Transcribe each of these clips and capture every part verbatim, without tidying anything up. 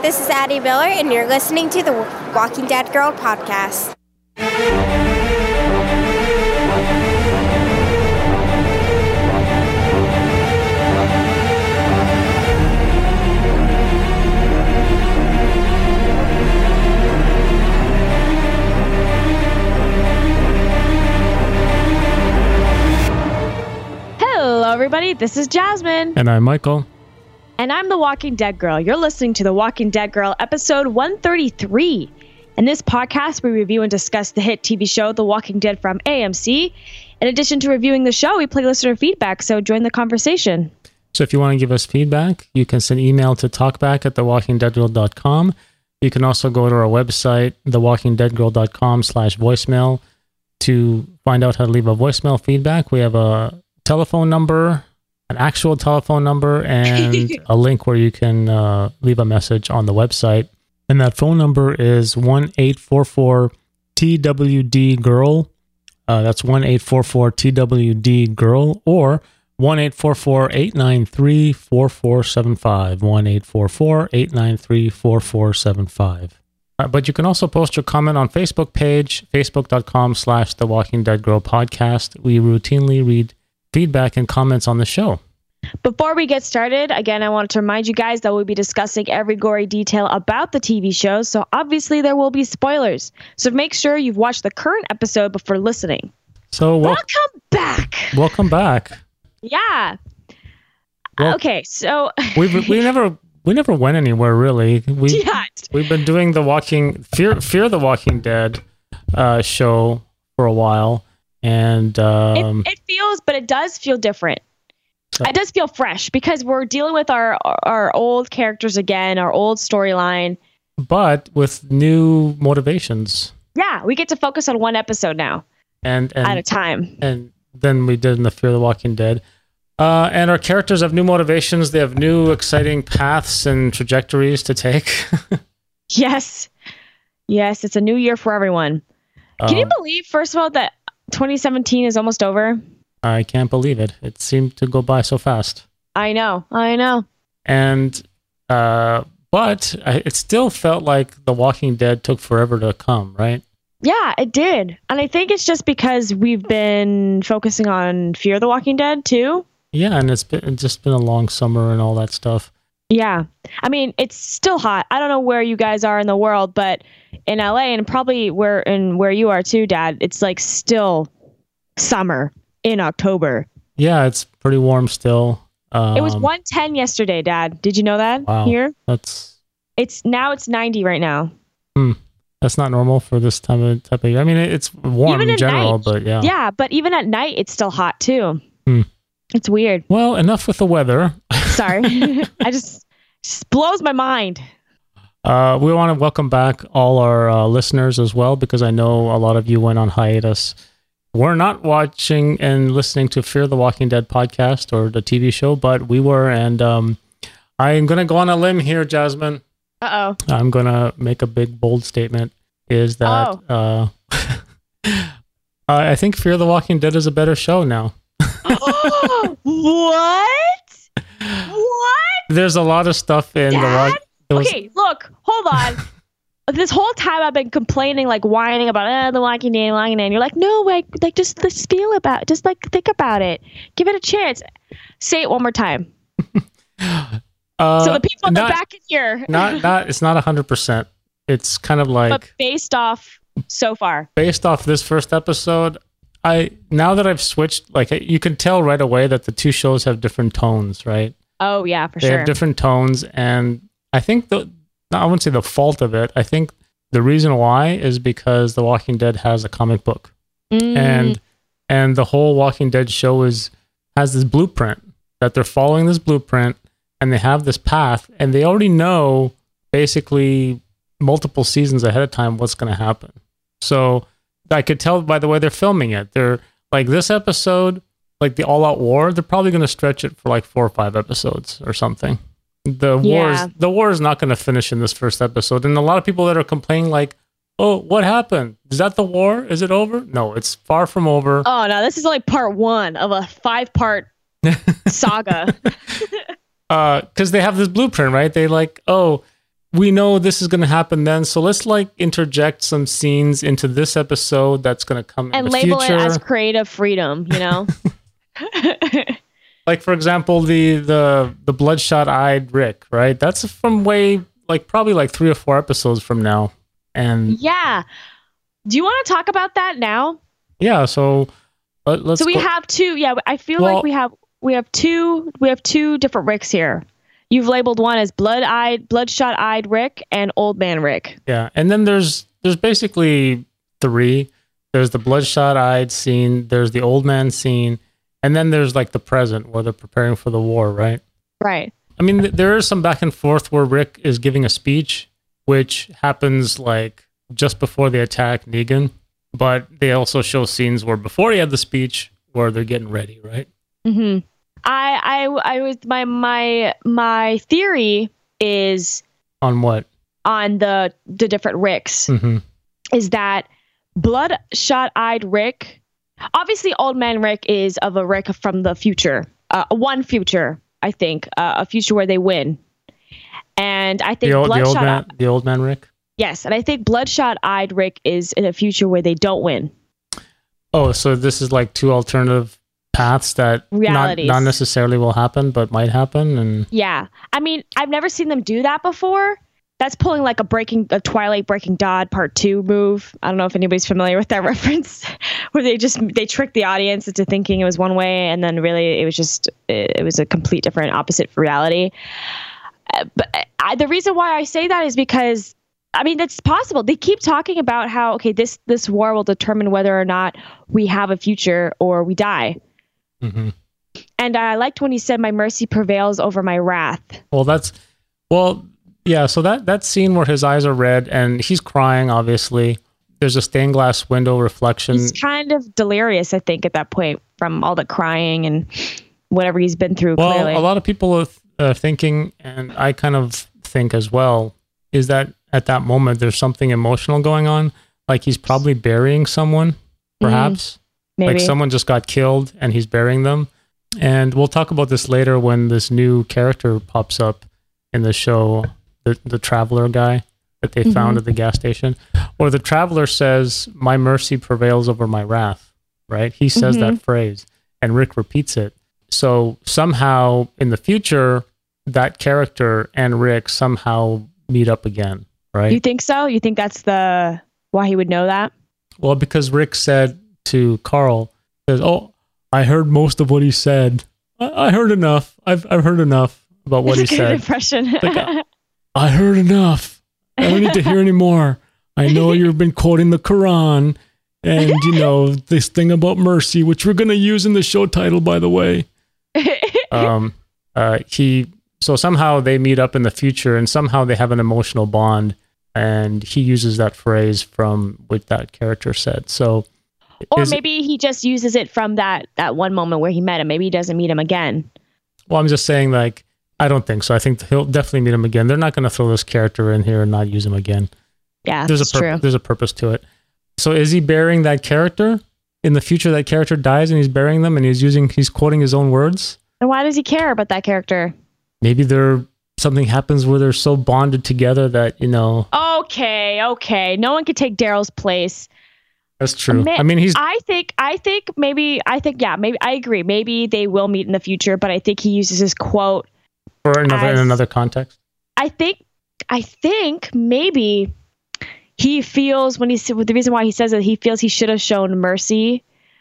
this is Addie Miller, and you're listening to the Walking Dead Girl podcast. Hello, everybody. This is Jasmine. And I'm Michael. And I'm the Walking Dead Girl. You're listening to the Walking Dead Girl, episode one thirty-three. In this podcast, we review and discuss the hit T V show The Walking Dead from A M C. In addition to reviewing the show, we play listener feedback, so join the conversation. So if you want to give us feedback, you can send email to talkback at the walking dead girl dot com. You can also go to our website, the walking dead girl dot com slash voicemail, to find out how to leave a voicemail feedback. We have a telephone number, an actual telephone number, and a link where you can uh, leave a message on the website. And that phone number is one eight four four T W D girl. Uh, that's one eight four four T W D girl, or one eight four four eight nine three four four seven five. one eight four four eight nine three four four seven five. Uh, but you can also post your comment on Facebook page, facebook.com slash The Walking Dead Girl Podcast. We routinely read feedback and comments on the show. Before we get started, again, I wanted to remind you guys that we'll be discussing every gory detail about the T V show, so obviously there will be spoilers. So make sure you've watched the current episode before listening. So wel- welcome back. Welcome back. Yeah. Well, okay, so we we never we never went anywhere really. We yeah. We've been doing the Walking Fear Fear the Walking Dead uh, show for a while, and um, it, it feels, but it does feel different. So. It does feel fresh because we're dealing with our our old characters again, our old storyline, but with new motivations. Yeah, we get to focus on one episode now, and, and at a time. And then we did in the Fear the Walking Dead. Uh, and our characters have new motivations. They have new exciting paths and trajectories to take. Yes. Yes, it's a new year for everyone. Can um, you believe, first of all, that twenty seventeen is almost over? I can't believe it. It seemed to go by so fast. I know. I know. And, uh, but I, it still felt like The Walking Dead took forever to come, right? Yeah, it did. And I think it's just because we've been focusing on Fear the Walking Dead, too. Yeah, and it's been it's just been a long summer and all that stuff. Yeah. I mean, it's still hot. I don't know where you guys are in the world, but in L A and probably where in where you are too, Dad, it's like still summer in October. Yeah, it's pretty warm still. Um, it was one ten yesterday, Dad. Did you know that? Wow, here? That's It's now it's ninety right now. Hmm. That's not normal for this time of type of year. I mean, it's warm even in general, night, but yeah. Yeah, but even at night, it's still hot too. Hmm. It's weird. Well, enough with the weather. Sorry. I just, just blows my mind. Uh, we want to welcome back all our uh, listeners as well, because I know a lot of you went on hiatus. We're not watching and listening to Fear the Walking Dead podcast or the T V show, but we were. And um, I'm going to go on a limb here, Jasmine. Uh-oh. I'm going to make a big, bold statement, is that oh. uh, I think Fear the Walking Dead is a better show now. What? What? There's a lot of stuff in Dad? the was, Okay, look, hold on. This whole time I've been complaining, like whining about uh, the Walking Dead, Walking Dead. And you're like, no, like, like just, just feel about it. Just like think about it. Give it a chance. Say it one more time. uh, so the people in not, the back can hear. not, not, it's not one hundred percent. It's kind of like... But based off so far. Based off this first episode, I now that I've switched, like you can tell right away that the two shows have different tones, right? Oh yeah, for they sure. They have different tones, and I think the I wouldn't say the fault of it. I think the reason why is because The Walking Dead has a comic book, mm. and and the whole Walking Dead show is has this blueprint that they're following this blueprint, and they have this path, and they already know basically multiple seasons ahead of time what's going to happen. So I could tell by the way they're filming it. They're like this episode, like the all-out war, they're probably going to stretch it for like four or five episodes or something. The war yeah. is the war is not going to finish in this first episode. And a lot of people that are complaining like, oh, what happened? Is that the war? Is it over? No, it's far from over. Oh, no, this is only part one of a five-part saga. uh, because they have this blueprint, right? They like, oh, we know this is going to happen then, so let's like interject some scenes into this episode that's going to come in and the label future. it as creative freedom, you know. Like, for example, the the the bloodshot-eyed Rick, right? That's from way, like, probably like three or four episodes from now. And yeah. Do you want to talk about that now? Yeah, so let, let's So we go. have two, yeah, I feel Well- like we have we have two we have two different Ricks here. You've labeled one as blood-eyed, bloodshot-eyed Rick and old man Rick. Yeah, and then there's there's basically three. There's the bloodshot-eyed scene, there's the old man scene, and then there's like the present where they're preparing for the war, right? Right. I mean, th- there is some back and forth where Rick is giving a speech, which happens like just before they attack Negan, but they also show scenes where before he had the speech where they're getting ready, right? Mm-hmm. I, I, I was my my my theory is On what? on the the different Ricks Mm-hmm. is that bloodshot-eyed Rick, obviously old man Rick is of a Rick from the future, uh, one future, I think, uh, a future where they win, and I think The old, the old bloodshot, man, the old man Rick. yes, and I think bloodshot-eyed Rick is in a future where they don't win. Oh, so this is like two alternative paths that not, Realities. not necessarily will happen, but might happen. And Yeah, I mean, I've never seen them do that before. That's pulling like a breaking, a Twilight Breaking Dawn Part Two move. I don't know if anybody's familiar with that reference, where they just they tricked the audience into thinking it was one way, and then really it was just it was a complete different opposite for reality. Uh, but I, the reason why I say that is because I mean that's possible. They keep talking about how okay this this war will determine whether or not we have a future or we die. mm-hmm. And I liked when he said, "My mercy prevails over my wrath." well, that's well, yeah. So that that scene where his eyes are red and he's crying, obviously. There's a stained glass window reflection. He's kind of delirious, I think, at that point from all the crying and whatever he's been through. Well, clearly, a lot of people are uh, thinking, and I kind of think as well, is that at that moment there's something emotional going on. Like he's probably burying someone, perhaps. maybe. Like someone just got killed and he's burying them. And we'll talk about this later when this new character pops up in the show, the, the traveler guy that they found Mhm. at the gas station. Or the traveler says, "My mercy prevails over my wrath," right? He says Mhm. that phrase and Rick repeats it. So somehow in the future, that character and Rick somehow meet up again, right? You think so? You think that's the why he would know that? Well, because Rick said to Carl, says, "Oh, I heard most of what he said. I, I heard enough. I've I've heard enough about what That's he a good said. impression. Like, uh, I heard enough. I don't need to hear any more. I know you've been quoting the Quran and, you know, this thing about mercy, which we're going to use in the show title, by the way." Um, uh, he so somehow they meet up in the future and somehow they have an emotional bond, and he uses that phrase from what that character said. So, or is- maybe he just uses it from that that one moment where he met him. Maybe he doesn't meet him again. well, I'm just saying, like, I don't think so. I think he'll definitely meet him again. They're not going to throw this character in here and not use him again. Yeah, There's that's a pur- true. there's a purpose to it. So is he burying that character in the future? That character dies and he's burying them and he's using he's quoting his own words. And why does he care about that character? Maybe they're something happens where they're so bonded together that, you know, Okay, okay. No one could take Daryl's place. that's true. Ma- I mean, he's I think I think maybe I think yeah, maybe I agree. Maybe they will meet in the future, but I think he uses his quote. for another in as- another context. I think I think maybe he feels when he's the reason why he says that he feels he should have shown mercy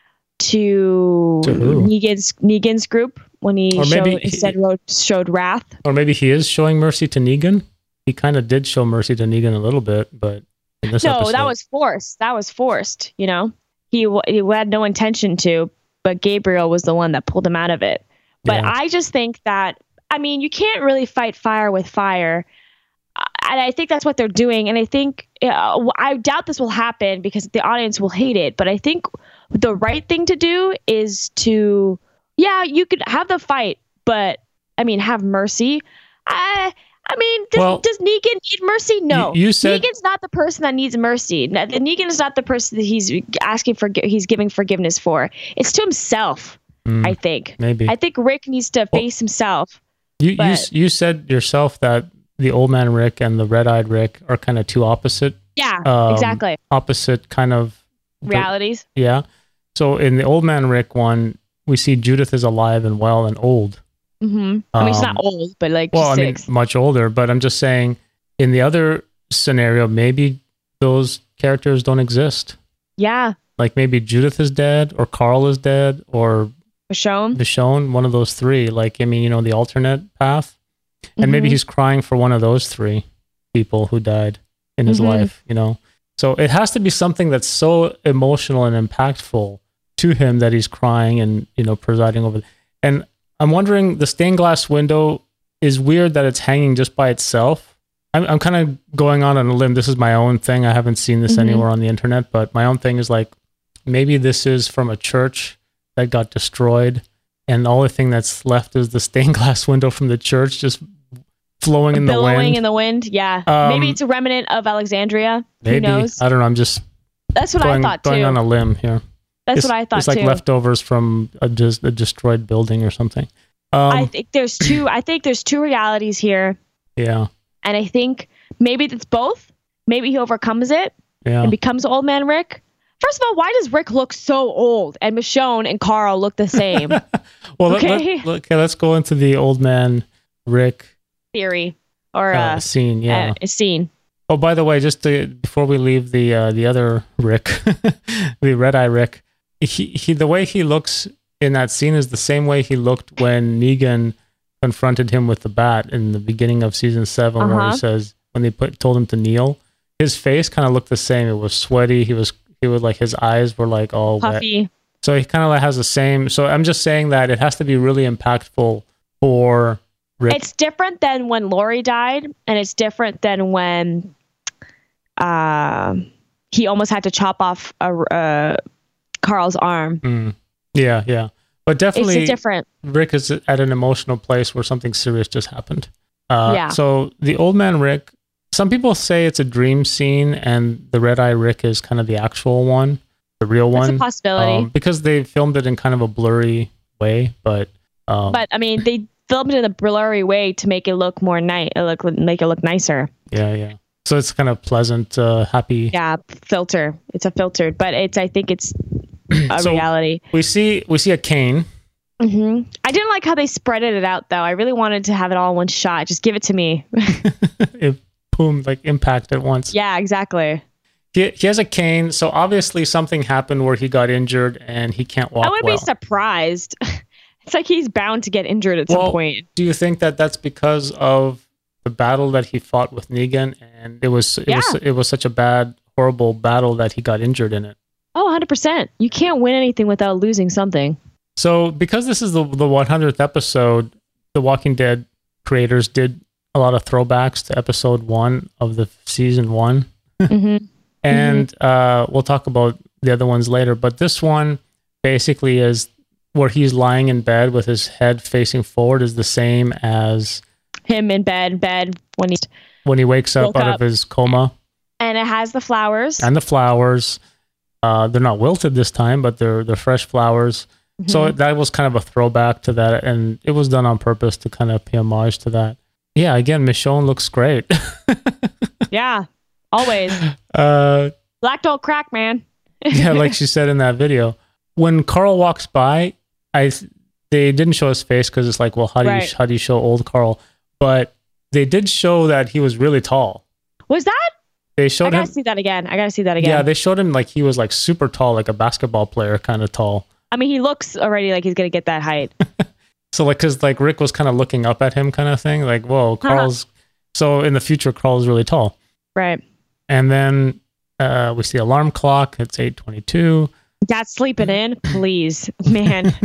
to, To who? Negan's Negan's group when he Or showed maybe he- instead wrote, showed wrath. Or maybe he is showing mercy to Negan. He kind of did show mercy to Negan a little bit, but in this No, episode, that was forced. That was forced. You know, he w- he had no intention to, but Gabriel was the one that pulled him out of it. But Yeah. I just think that I mean you can't really fight fire with fire, I- and I think that's what they're doing. And I think uh, I doubt this will happen because the audience will hate it. But I think the right thing to do is to yeah, you could have the fight, but I mean have mercy. I. I mean, does, Well, does Negan need mercy? No. you- you said- Negan's not the person that needs mercy. Ne- Negan is not the person that he's asking for. He's giving forgiveness for. It's to himself. Mm, I think. maybe I think Rick needs to face himself. you, you but- s- you said yourself that the Old Man Rick and the Red-Eyed Rick are kind of two opposite. Yeah, um, exactly. Opposite kind of realities. Yeah. So in the Old Man Rick one, we see Judith is alive and well and old. Mm-hmm. I mean, she's Um, not old, but like Well, I six. mean, much older, but I'm just saying in the other scenario, maybe those characters don't exist. Yeah. Like maybe Judith is dead or Carl is dead or Michonne. Michonne, one of those three. Like, I mean, you know, the alternate path. And maybe Mhm. he's crying for one of those three people who died in his Mhm. life, you know? So it has to be something that's so emotional and impactful to him that he's crying and, you know, presiding over. And I'm wondering, the stained glass window is weird that it's hanging just by itself. I'm, I'm kind of going on on a limb. This is my own thing. I haven't seen this Mhm. anywhere on the internet, but my own thing is like, maybe this is from a church that got destroyed, and the only thing that's left is the stained glass window from the church just flowing in the Billowing wind. in the wind. Yeah. Um, maybe it's a remnant of Alexandria. Maybe. Who knows? I don't know. I'm just That's what going, I thought going too. on a limb here. That's it's, what I thought It's like too. leftovers from a, just a destroyed building or something. Um, I think there's two. I think there's two realities here, yeah. and I think maybe it's both. Maybe he overcomes it Yeah. and becomes Old Man Rick. First of all, why does Rick look so old and Michonne and Carl look the same? Well, Okay. let, let, let, okay, let's go into the Old Man Rick Theory or uh, uh, scene. Yeah. uh, scene. Oh, by the way, just to, before we leave the uh, the other Rick, the Red Eye Rick, he, he the way he looks in that scene is the same way he looked when Negan confronted him with the bat in the beginning of season seven, where Uh-huh. he says when they put told him to kneel, his face kind of looked the same. It was sweaty. He was he was like his eyes were like all wet. Puffy. So he kind of like has the same. So I'm just saying that it has to be really impactful for Rick. It's different than when Lori died, and it's different than when uh, he almost had to chop off a, uh, Carl's arm. Mm. Yeah, yeah. But It's definitely a different. Rick is at an emotional place where something serious just happened. Uh, Yeah. So the Old Man Rick, some people say it's a dream scene and the Red Eye Rick is kind of the actual one, the real That's one. a possibility. Um, because they filmed it in kind of a blurry way, but... Um, But I mean, they filmed it in a blurry way to make it look more nice, look make it look nicer. yeah, yeah. So it's kind of pleasant, uh, happy. Yeah, filter. It's a filtered, but it's. I think it's a So- reality. We see we see a cane. hmm I didn't like how they spreaded it out, though. I really wanted to have it all in one shot. Just give it to me. It boom, like impact at once. Yeah, exactly. He, he has a cane, so obviously something happened where he got injured and he can't walk I wouldn't well. be surprised. It's like he's bound to get injured at Well, some point. Do you think that that's because of the battle that he fought with Negan, and it was it was Yeah. it was such a bad, horrible battle that he got injured in it? Oh, one hundred percent. You can't win anything without losing something. So, because this is the the one hundredth episode, the Walking Dead creators did a lot of throwbacks to episode one of the season one, hmm and uh, we'll talk about the other ones later. But this one basically is where he's lying in bed with his head facing forward, is the same as Him in bed, bed when he's when he wakes up Woke out up. of his coma. and it has the flowers. And the flowers, uh, they're not wilted this time, but they're they're fresh flowers. So Mhm. that was kind of a throwback to that, and it was done on purpose to kind of pay homage to that. Yeah, again, Michonne looks great. Yeah, always. uh, Black don't crack, man. yeah, like she said in that video. When Carl walks by, I they didn't show his face because it's like, well, how do Right. you how do you show old Carl? But they did show that he was really tall. Was that? They I showed gotta him. see that again. I gotta see that again. Yeah, they showed him like he was like super tall, like a basketball player kind of tall. I mean, he looks already like he's gonna get that height. So like, cause like Rick was kind of looking up at him, kind of thing. Like, whoa, Uh-huh. Carl's. So in the future, Carl's really tall. Right. And then uh, we see alarm clock. It's eight twenty-two. Dad's sleeping in, please, man.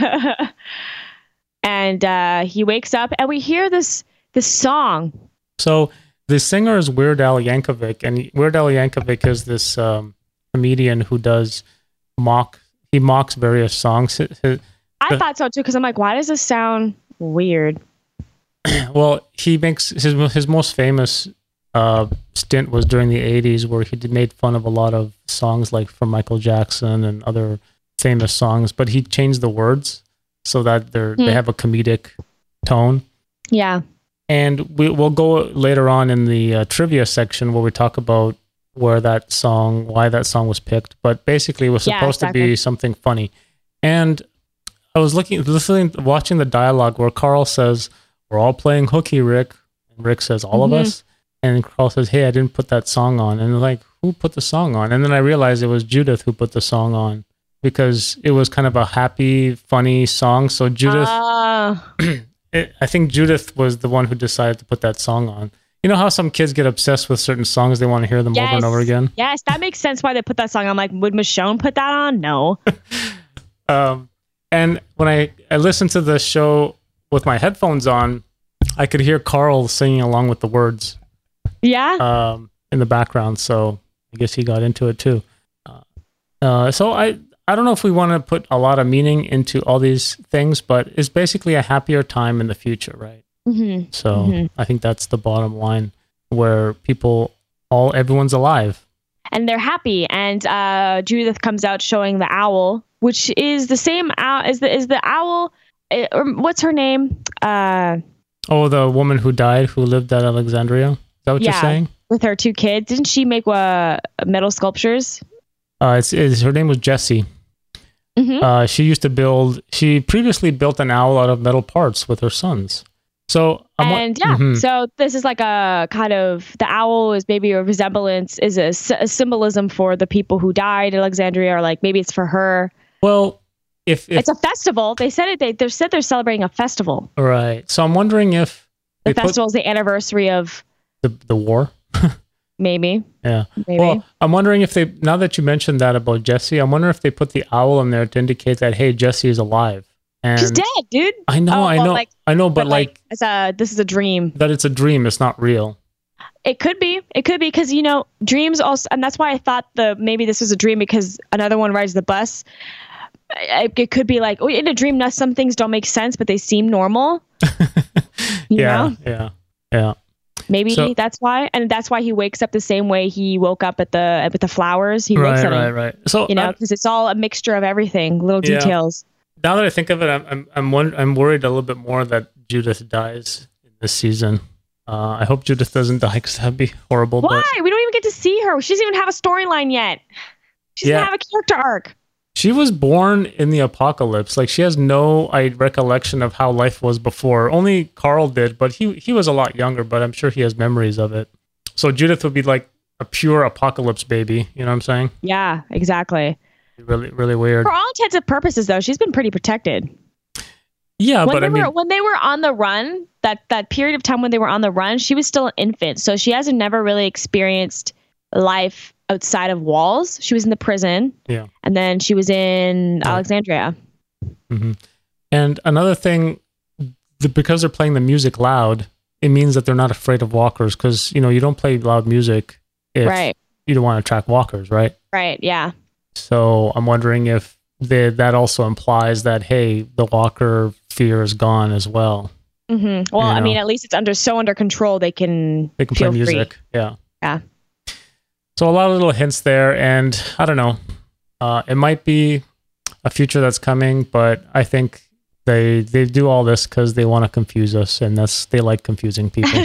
And uh, he wakes up, and we hear this this song. So the singer is Weird Al Yankovic, and Weird Al Yankovic is this um, comedian who does mock. He mocks various songs. His- his- I Uh, thought so too, because I'm like, why does this sound weird? well, he makes his his most famous uh, stint was during the eighties, where he did made fun of a lot of songs like from Michael Jackson and other famous songs, but he changed the words so that they're Hmm. they have a comedic tone. Yeah. and we, we'll go later on in the uh, trivia section where we talk about where that song, why that song was picked. But basically, it was Yeah, supposed exactly. to be something funny. And I was looking, listening, watching the dialogue where Carl says, "We're all playing hooky, Rick." And Rick says, "All Mhm. of us." And Carl says, "Hey, I didn't put that song on." And they're like, "Who put the song on?" And then I realized it was Judith who put the song on because it was kind of a happy, funny song. So Judith, Uh, it, I think Judith was the one who decided to put that song on. You know how some kids get obsessed with certain songs, they want to hear them over and Yes. over again? yes, that makes sense why they put that song. I'm like, would Michonne put that on? No. Um, and when I, I listened to the show with my headphones on, I could hear Carl singing along with the words Yeah. um, in the background. So I guess he got into it too. Uh, uh, so I, I don't know if we want to put a lot of meaning into all these things, but it's basically a happier time in the future, right? Mm-hmm. So Mhm. I think that's the bottom line where people, all everyone's alive. And they're happy. And uh, Judith comes out showing the owl, which is the same owl as the is the owl. uh, or what's her name? Uh, Oh, the woman who died, who lived at Alexandria. Is that what Yeah. you're saying? with her two kids. Didn't she make uh, metal sculptures? Uh, it's, it's her name was Jessie. Mm-hmm. Uh, she used to build. She previously built an owl out of metal parts with her sons. So I'm wa- And yeah, Mhm. so this is like a kind of the owl is maybe a resemblance, is a, s- a symbolism for the people who died in Alexandria, or like maybe it's for her. well, if, if It's a festival. They said it. They they said they're celebrating a festival. right. So I'm wondering if The they put festival is the anniversary of the the war. maybe Yeah. maybe. Well, I'm wondering if they, now that you mentioned that about Jessie, I'm wondering if they put the owl in there to indicate that, hey, Jessie is alive. And She's dead, dude. I know, Oh, I well, know, like- I know, but, like, it's a this is a dream. that it's a dream, it's not real. It could be. It could be because, you know, dreams also, and that's why I thought the maybe this was a dream because another one rides the bus. I- It could be like, oh, in a dream, now some things don't make sense, but they seem normal. You yeah, know, yeah, yeah. maybe So- that's why, and that's why he wakes up the same way he woke up at the with the flowers. He wakes Right, up, right, right. So you know, I- because it's all a mixture of everything, little Yeah. details. now that I think of it, I'm I'm I'm, won- I'm worried a little bit more that Judith dies in this season. Uh, I hope Judith doesn't die because that'd be horrible. Why? But We don't even get to see her. She doesn't even have a storyline yet. She doesn't Yeah. have a character arc. she was born in the apocalypse. Like she has no I, recollection of how life was before. Only Carl did, but he he was a lot younger. But I'm sure he has memories of it. So Judith would be like a pure apocalypse baby. You know what I'm saying? Yeah, exactly. Really, really weird. For all intents and purposes, though, she's been pretty protected. Yeah, when but they I mean, were when they were on the run, that that period of time when they were on the run, she was still an infant, so she hasn't never really experienced life outside of walls. She was in the prison, yeah. and then she was in Yeah. Alexandria. hmm And another thing, the, because they're playing the music loud, it means that they're not afraid of walkers. Because you know you don't play loud music if Right, you don't want to attract walkers, right? right, yeah. So I'm wondering if they, that also implies that hey, the walker fear is gone as well. hmm Well, You I mean, know. at least it's under so under control they can They can feel play free. music, yeah, Yeah. So a lot of little hints there, and I don't know. Uh, it might be a future that's coming, but I think they they do all this because they want to confuse us, and that's they like confusing people.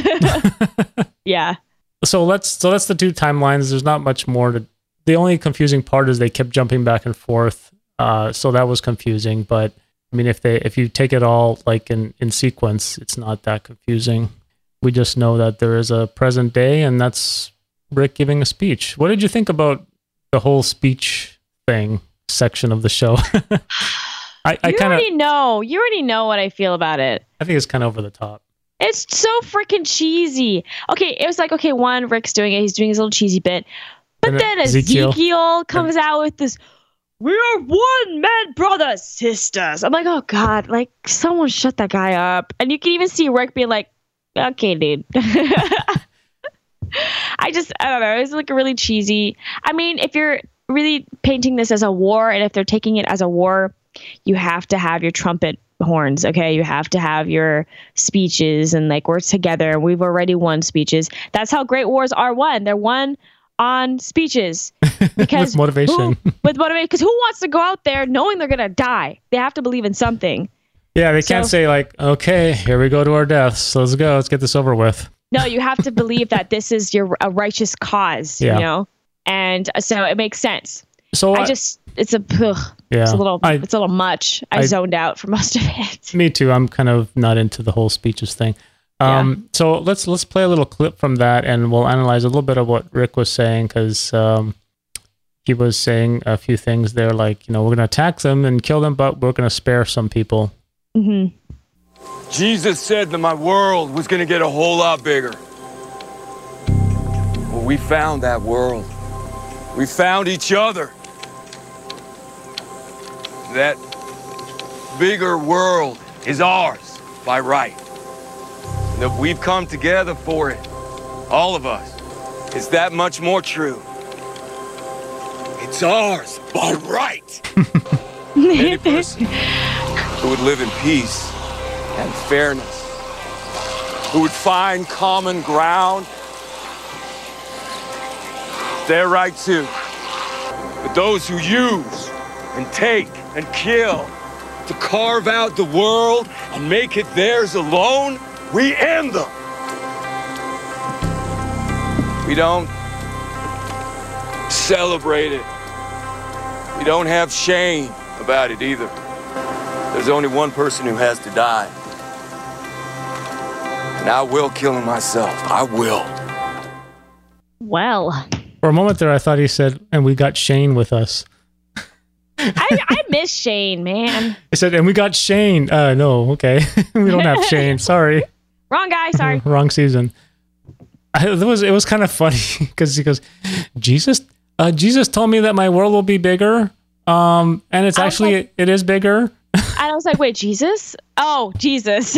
Yeah. So let's so that's the two timelines. There's not much more to. The only confusing part is they kept jumping back and forth. Uh, so that was confusing. But I mean, if they if you take it all like in in sequence, it's not that confusing. We just know that there is a present day, and that's Rick giving a speech. What did you think about the whole speech thing section of the show? I, I you kind of already know. You already know what I feel about it. I think it's kind of over the top. It's so freaking cheesy. Okay, it was like, okay, one, Rick's doing it. He's doing his little cheesy bit. But And then Ezekiel- Ezekiel, comes out with this, we are one man, brothers, sisters. I'm like, oh, God, like, someone shut that guy up. And you can even see Rick being like, okay, dude. I just, I don't know. It was like really cheesy. I mean, if you're really painting this as a war, and if they're taking it as a war, you have to have your trumpet horns, okay? You have to have your speeches, and like, we're together. We've already won speeches. That's how great wars are won. They're won on speeches. Because With motivation. who, with motivation. Because who wants to go out there knowing they're going to die? They have to believe in something. Yeah, they So- can't say like, okay, here we go to our deaths. Let's go. Let's get this over with. No, you have to believe that this is your a righteous cause, Yeah. you know? And so it makes sense. So I just, it's a, ugh, yeah, it's a little, I- it's a little much. I, I- zoned out for most of it. me too. I'm kind of not into the whole speeches thing. Um, So let's let's play a little clip from that, and we'll analyze a little bit of what Rick was saying, because um, he was saying a few things there, like, you know, we're going to attack them and kill them, but we're going to spare some people. hmm Jesus said that my world was going to get a whole lot bigger. Well, we found that world. We found each other. That bigger world is ours by right. And that we've come together for it, all of us, is that much more true. It's ours by right. Any person who would live in peace and fairness, who would find common ground, they're right too. But those who use and take and kill to carve out the world and make it theirs alone, we end them. We don't celebrate it. We don't have shame about it either. There's only one person who has to die. And I will kill him myself. I will. Well, For a moment there, I thought he said, and we got Shane with us. I, I miss Shane, man. He said, and we got Shane. Uh, no, okay. We don't have Shane. Sorry. Wrong guy, sorry. Wrong season. I, it was it was kind of funny because he goes, Jesus, uh, Jesus told me that my world will be bigger. Um, and it's I was actually, like- it is bigger. And I was like, wait, Jesus? Oh, Jesus.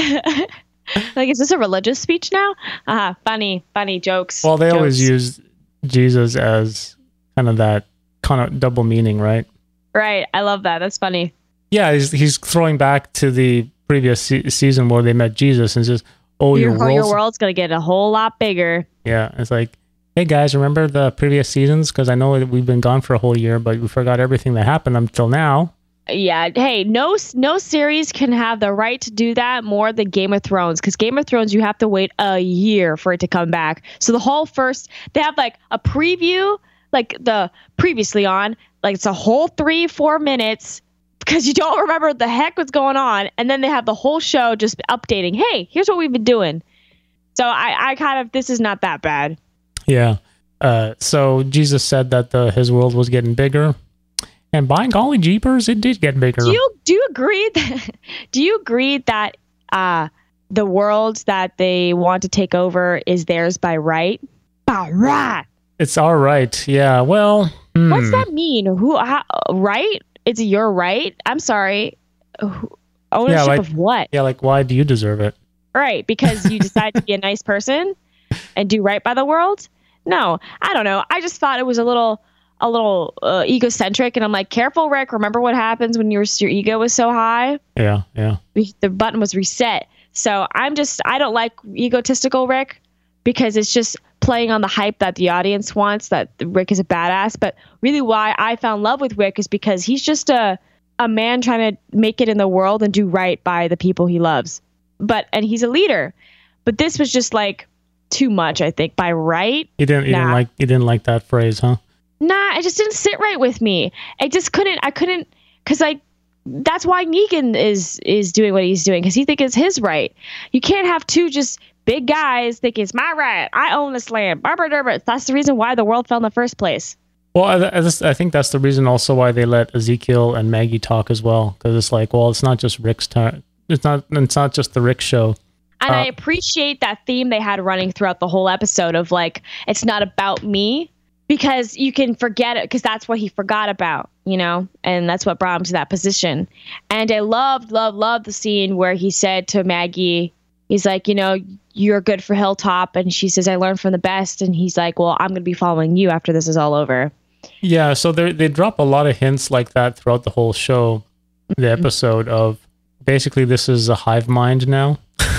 Like, is this a religious speech now? Uh-huh. Funny, funny jokes. Well, they jokes. always use Jesus as kind of that kind of double meaning, right? Right. I love that. That's funny. Yeah, he's, he's throwing back to the previous se- season where they met Jesus and says, oh, Your, your, your world's... world's going to get a whole lot bigger. Yeah, it's like, hey guys, remember the previous seasons? Because I know that we've been gone for a whole year, but we forgot everything that happened until now. Yeah. Hey, no no series can have the right to do that more than Game of Thrones, because Game of Thrones, you have to wait a year for it to come back. So the whole first, they have like a preview, like the previously on, like it's a whole three, four minutes because you don't remember what the heck was going on. And then they have the whole show just updating. Hey, here's what we've been doing. So I, I kind of, this is not that bad. Yeah. Uh, so Jesus said that the his world was getting bigger. And by golly jeepers, it did get bigger. Do you do you agree that do you agree that uh the world that they want to take over is theirs by right? By right. It's all right. Yeah. Well, hmm. What's that mean? Who how, right? It's your right? I'm sorry. Who- Ownership Yeah, like- of what? Yeah, like, why do you deserve it? Right, because you decide to be a nice person and do right by the world? No, I don't know. I just thought it was a little a little uh, egocentric, and I'm like, careful, Rick. Remember what happens when your your ego was so high? Yeah, yeah. We- the button was reset. So I'm just, I don't like egotistical Rick because it's just playing on the hype that the audience wants, that Rick is a badass. But really why I found love with Rick is because he's just a, a man trying to make it in the world and do right by the people he loves. But, and he's a leader. But this was just like too much, I think, by right. You didn't, you didn't Nah. like, you didn't like that phrase, huh? Nah, it just didn't sit right with me. I just couldn't, I couldn't, because like, that's why Negan is is doing what he's doing, because he thinks it's his right. You can't have two just big guys thinking it's my right. I own this land. Barbara Durbert. That's the reason why the world fell in the first place. Well, I, I, just, I think that's the reason also why they let Ezekiel and Maggie talk as well, because it's like, well, it's not just Rick's turn. It's not. It's not just the Rick show. And Uh, I appreciate that theme they had running throughout the whole episode of like, it's not about me, because you can forget it, because that's what he forgot about, you know, and that's what brought him to that position. And I loved, loved, loved the scene where he said to Maggie, he's like, you know, you're good for Hilltop. And she says, I learned from the best. And he's like, well, I'm going to be following you after this is all over. Yeah, so they they drop a lot of hints like that throughout the whole show, the episode of basically this is a hive mind now.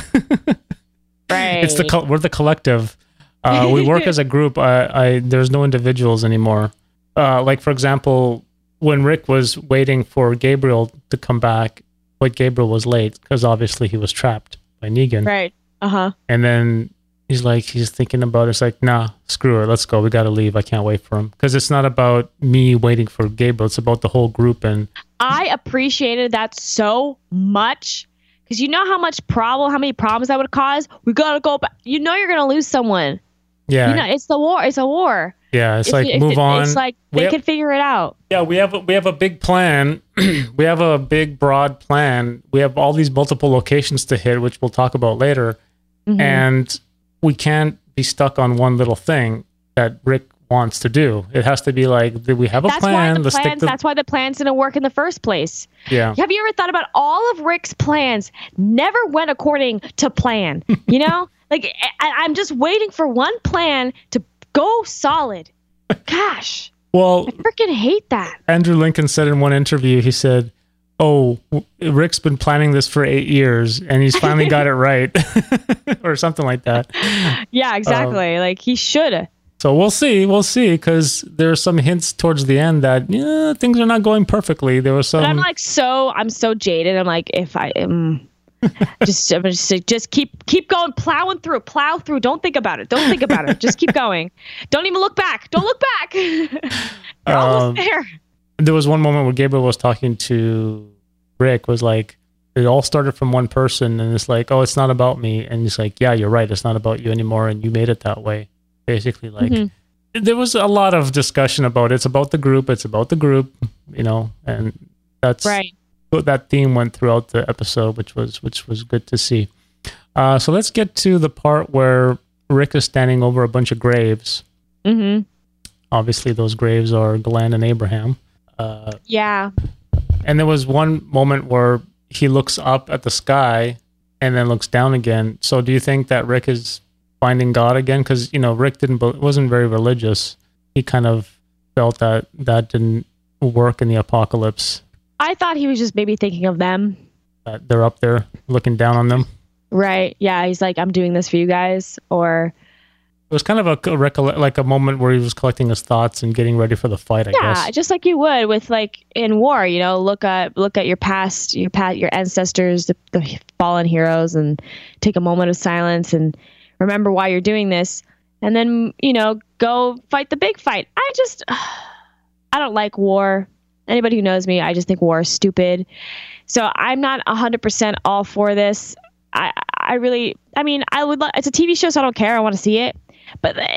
Right. It's the col- we're the collective. Uh, we work as a group. I, I there's no individuals anymore. Uh, like for example, when Rick was waiting for Gabriel to come back, but Gabriel was late because obviously he was trapped by Negan. Right. Uh-huh. And then he's like, he's thinking about it. It's like, nah, screw it. Let's go. We got to leave. I can't wait for him. Because it's not about me waiting for Gabriel. It's about the whole group. And I appreciated that so much. Because you know how much problem, how many problems that would cause? We got to go back. You know you're going to lose someone. Yeah. You know, it's the war. It's a war. Yeah, it's If like, you- if move it- on. It's like We they have- can figure it out. Yeah, we have a, we have a big plan. We have a big, broad plan. We have all these multiple locations to hit, which we'll talk about later. Mhm. And we can't be stuck on one little thing that Rick wants to do. It has to be like, do we have a That's plan? why the Let's stick plans. to That's why the plans didn't work in the first place. yeah. Have you ever thought about all of Rick's plans never went according to plan? You know, like I, I'm just waiting for one plan to go solid. Gosh, Well, I freaking hate that. Andrew Lincoln said in one interview, he said, "Oh, w- Rick's been planning this for eight years, and he's finally got it right," or something like that. Yeah, exactly. like he should. So we'll see, we'll see, because there are some hints towards the end that yeah, things are not going perfectly. There was some. But I'm like so. I'm so jaded. I'm like, if I am. just, I'm just just keep keep going, plowing through, plow through. Don't think about it. Don't think about it. Just keep going. Don't even look back. Don't look back. You're Um, almost there. There was one moment where Gabriel was talking to Rick, was like, it all started from one person, and it's like, oh, it's not about me. And he's like, yeah, you're right. It's not about you anymore, and you made it that way. Basically, like, Mhm. there was a lot of discussion about it. It's about the group. It's about the group, you know, and that's Right. that theme went throughout the episode, which was which was good to see. Uh, so let's get to the part where Rick is standing over a bunch of graves. Mm-hmm. Obviously, those graves are Glenn and Abraham. Uh, Yeah. and there was one moment where he looks up at the sky and then looks down again. So do you think that Rick is finding God again? Because, you know, Rick didn't be- wasn't very religious. He kind of felt that that didn't work in the apocalypse, I thought he was just maybe thinking of them. that they're up there looking down on them. Right. Yeah. He's like, I'm doing this for you guys. Or It was kind of a recollect, like a moment where he was collecting his thoughts and getting ready for the fight, I yeah, guess. just like you would with like in war, you know, look at look at your past, your past, your ancestors, the, the fallen heroes, and take a moment of silence and remember why you're doing this, and then you know go fight the big fight. I just, I don't like war. Anybody who knows me, I just think war is stupid. So I'm not one hundred percent all for this. I I really, I mean, I would. Lo- it's a T V show, so I don't care. I want to see it, but uh,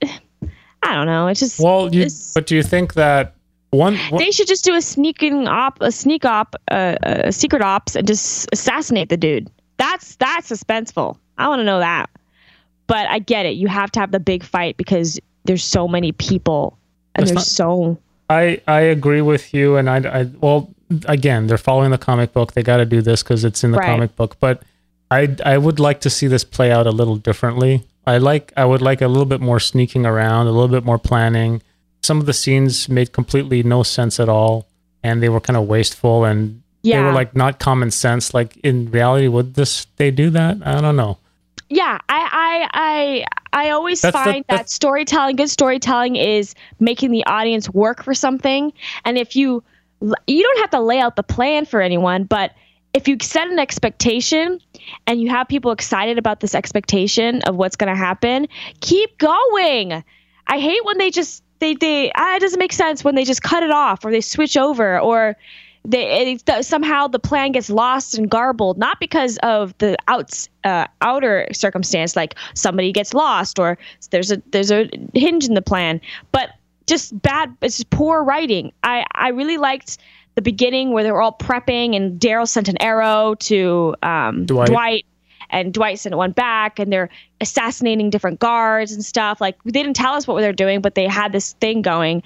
I don't know. It's just Well, you, it's- but do you think that one... one they should just do a sneaking op, a sneak op, uh, a secret ops, and just assassinate the dude. That's that's suspenseful. I want to know that. But I get it. You have to have the big fight because there's so many people, and That's there's so I, I agree with you, and I, I well again they're following the comic book. They got to do this because it's in the Right. comic book. But I I would like to see this play out a little differently. I like I would like a little bit more sneaking around, a little bit more planning. Some of the scenes made completely no sense at all, and they were kind of wasteful, and yeah, they were like not common sense. Like in reality, would this they do that? I don't know. yeah. I I I I always That's the- find that that's- storytelling, good storytelling, is making the audience work for something. And if you you don't have to lay out the plan for anyone, but if you set an expectation and you have people excited about this expectation of what's going to happen, keep going. I hate when they just they they ah, it doesn't make sense when they just cut it off or they switch over or they it, somehow the plan gets lost and garbled, not because of the outs uh, outer circumstance, like somebody gets lost or there's a there's a hinge in the plan, but just bad. It's just poor writing. I I really liked the beginning where they were all prepping and Daryl sent an arrow to um, Dwight. Dwight. And Dwight sent one back, and they're assassinating different guards and stuff. Like, they didn't tell us what they were doing, but they had this thing going.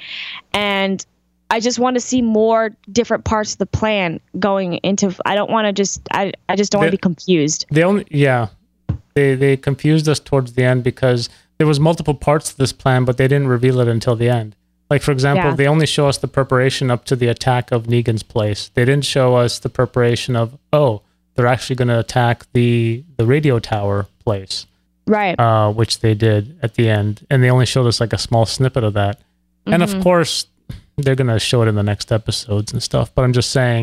And I just want to see more different parts of the plan going into. I don't want to just. I I just don't want The- to be confused. They only yeah, they they confused us towards the end because there was multiple parts to this plan, but they didn't reveal it until the end. Like for example, Yeah. they only show us the preparation up to the attack of Negan's place. They didn't show us the preparation of oh, they're actually going to attack the the radio tower place, Right. uh, which they did at the end, and they only showed us like a small snippet of that. And of course, they're going to show it in the next episodes and stuff. But I'm just saying,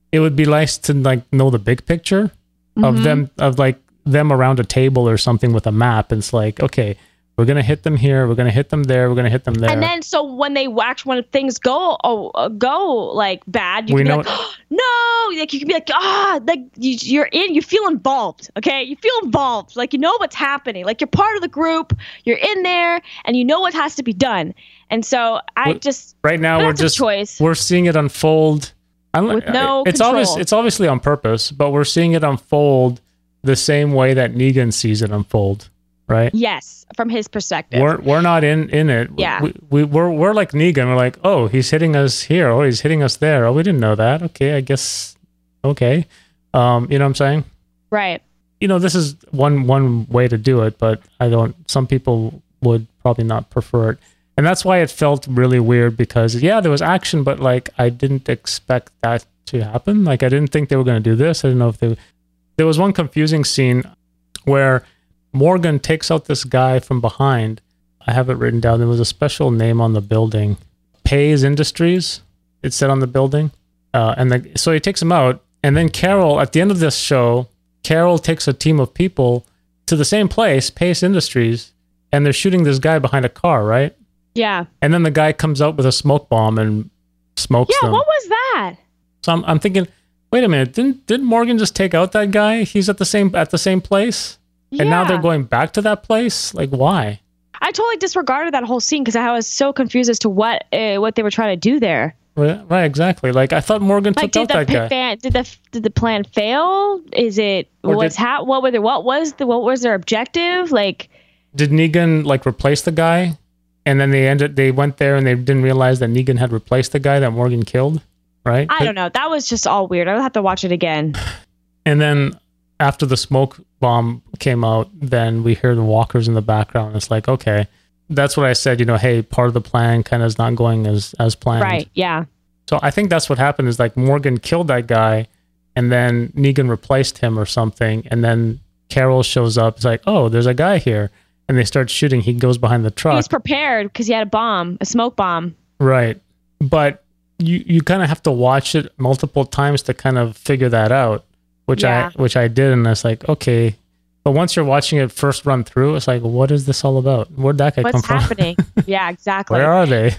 it would be nice to like know the big picture mm-hmm. of them, of like them around a table or something with a map. And it's like, okay, we're going to hit them here. We're going to hit them there. We're going to hit them there. And then, so when they actually, when things go, oh, uh, go like bad, you We can be know- like, oh, no, like you can be like, ah, like you, you're in, you feel involved. Okay. You feel involved. Like, you know what's happening. Like you're part of the group, you're in there and you know what has to be done. And so I Well, just, right now we're that's a just, choice. we're seeing it unfold. I'm, With no it's control. obvious, it's obviously on purpose, but we're seeing it unfold the same way that Negan sees it unfold. Right. Yes. From his perspective. We're we're not in, in it. Yeah. We, we we're we're like Negan. We're like, oh, he's hitting us here. Oh, he's hitting us there. Oh, we didn't know that. Okay, I guess. Okay. Um, you know what I'm saying? Right. You know, this is one one way to do it, but I don't. Some people would probably not prefer it, and that's why it felt really weird. Because yeah, there was action, but like I didn't expect that to happen. Like I didn't think they were going to do this. I didn't know if they. There was one confusing scene where Morgan takes out this guy from behind. I have it written down. There was a special name on the building. Pays Industries, it said on the building. Uh, and the, so he takes him out. And then Carol, at the end of this show, Carol takes a team of people to the same place, Pace Industries, and they're shooting this guy behind a car, right? Yeah. And then the guy comes out with a smoke bomb and smokes Yeah. them. What was that? So I'm, I'm thinking, wait a minute, didn't didn't Morgan just take out that guy? He's at the same at the same place? And now Yeah. they're going back to that place? Like, why? I totally disregarded that whole scene because I was so confused as to what uh, what they were trying to do there. Right, right, exactly. Like, I thought Morgan Like, took did out the that guy. plan, did the did the plan fail? Is it Or what's did- ha- what were the what was the what was their objective? Like, Did Negan, like, replace the guy? And then they ended. They went there and they didn't realize that Negan had replaced the guy that Morgan killed, right? I don't know. That was just all weird. I would have to watch it again. And then after the smoke bomb came out, then we hear the walkers in the background. It's like, okay, that's what I said. You know, hey, part of the plan kind of is not going as as planned. Right? Yeah. So I think that's what happened. Is like Morgan killed that guy, and then Negan replaced him or something, and then Carol shows up. It's like, oh, there's a guy here, and they start shooting. He goes behind the He truck. was prepared because he had a bomb, a smoke bomb. Right. But you, you kind of have to watch it multiple times to kind of figure that out, which Yeah. I which I did, and it's like, okay. But once you're watching it first run through, it's like, what is this all about? Where'd that guy come What's from? happening? Yeah, exactly. Where are they?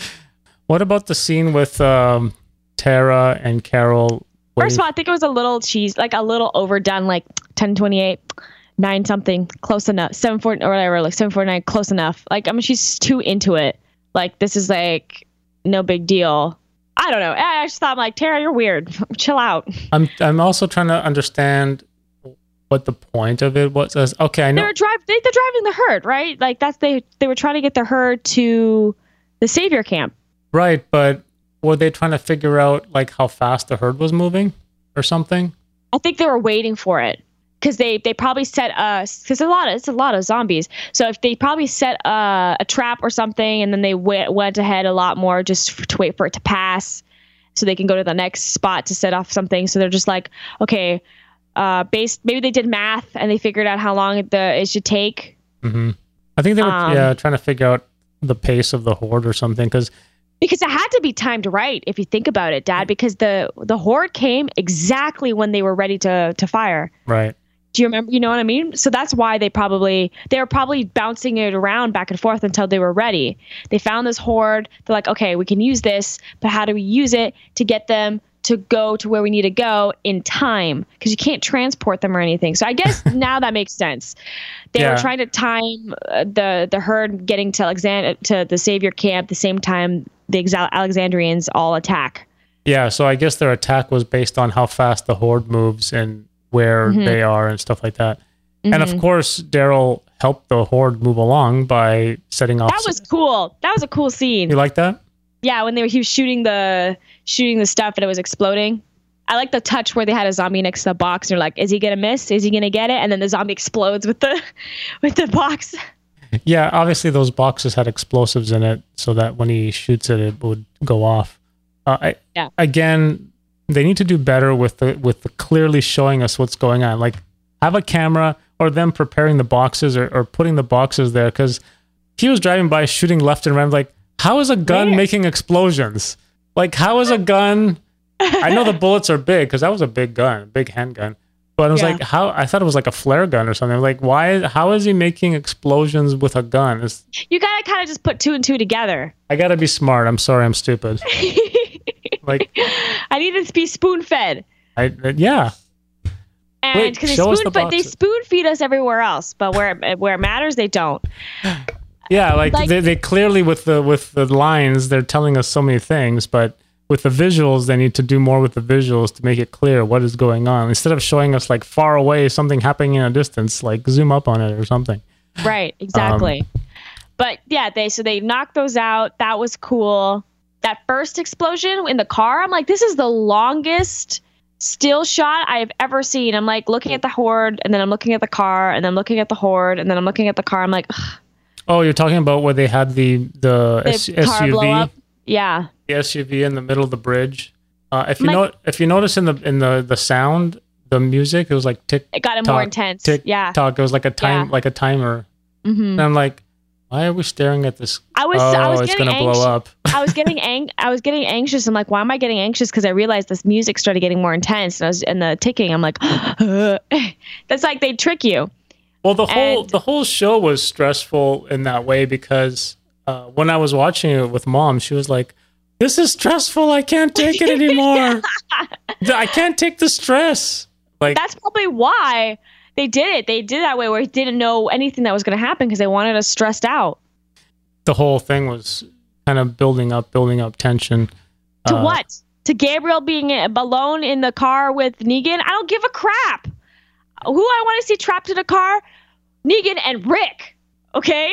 What about the scene with um, Tara and Carol? First of all, I think it was a little cheese, like a little overdone, like ten twenty-eight, nine something, close enough, seven forty or whatever, like seven forty-nine, close enough. Like, I mean, she's too into it. Like, this is like no big deal. I don't know. I I just thought, like, Tara, you're weird. Chill out. I'm I'm also trying to understand what the point of it was. As- Okay, I know. They're drive. They, they're driving the herd, right? Like, that's they. They were trying to get the herd to the savior camp. Right, but were they trying to figure out like how fast the herd was moving or something? I think they were waiting for it because they, they probably set us because a lot of it's a lot of zombies. So if they probably set a, a trap or something, and then they went went ahead a lot more just f- to wait for it to pass, so they can go to the next spot to set off something. So they're just like, okay, uh, based maybe they did math and they figured out how long it, the it should take. Mm-hmm. I think they were Um, yeah trying to figure out the pace of the horde or something because Because it had to be timed right, if you think about it, Dad. Because the the horde came exactly when they were ready to to fire. right. Do you remember? You know what I mean? So that's why they probably they were probably bouncing it around back and forth until they were ready. They found this horde. They're like, okay, we can use this, but how do we use it to get them to go to where we need to go in time? Because you can't transport them or anything. So I guess now that makes sense. They Yeah. were trying to time uh, the the herd getting to Alexand- to the Savior camp the same time the Exa- Alexandrians all attack. Yeah, so I guess their attack was based on how fast the horde moves and where Mhm. they are and stuff like that. And of Mhm. course, Daryl helped the horde move along by setting off. That was cool. That was a cool scene. You like that? Yeah, when they were, he was shooting the shooting the stuff and it was exploding. I like the touch where they had a zombie next to the box. And you're like, is he gonna miss? Is he gonna get it? And then the zombie explodes with the with the box. Yeah, obviously those boxes had explosives in it, so that when he shoots it, it would go off. Uh, I, Yeah. Again, they need to do better with the with the clearly showing us what's going on. Like, have a camera or them preparing the boxes or, or putting the boxes there, because he was driving by shooting left and right. Like, how is a gun Where? making explosions? Like, how is a gun I know the bullets are big because that was a big gun, a big handgun. But I was Yeah. like, how? I thought it was like a flare gun or something. Like, why? How is he making explosions with a gun? It's, You gotta kind of just put two and two together. I gotta be smart. I'm sorry, I'm stupid. Like, I need to be spoon fed. I yeah. And Wait, because they show us spoon, the but they boxes. spoon feed us everywhere else, but where where it matters, they don't. Yeah, like, Like- they, they clearly with the with the lines, they're telling us so many things, but with the visuals, they need to do more with the visuals to make it clear what is going on. Instead of showing us like far away something happening in a distance, like zoom up on it or something. Right, exactly. But yeah, they so they knocked those out. That was cool. That first explosion in the car, I'm like, this is the longest still shot I have ever seen. I'm like looking at the horde, and then I'm looking at the car, and then looking at the horde, and then I'm looking at the car. I'm like, ugh, Oh, you're talking about where they had the the, the S- car blow S U V, up. Yeah. the S U V in the middle of the bridge. Uh, if you My- know, if you notice in the in the the sound, the music, it was like tick It got it tock, more intense. tick Yeah. tock. It was like a time, Yeah. like a timer. hmm And I'm like, why are we staring at this? I was oh, I was it's getting gonna anxious. blow up. I was getting ang- I was getting anxious. I'm like, why am I getting anxious? Because I realized this music started getting more intense, and I was and the ticking. I'm like, that's like they trick you. Well, the whole And- the whole show was stressful in that way because uh, when I was watching it with Mom, she was like, "This is stressful. I can't take it anymore. I can't take the stress." Like, That's probably why they did it. They did it that way where he didn't know anything that was going to happen because they wanted us stressed out. the whole thing was kind of building up, building up tension. To Uh, what? To Gabriel being alone in the car with Negan? I don't give a crap. Who I want to see trapped in a car? Negan and Rick. Okay?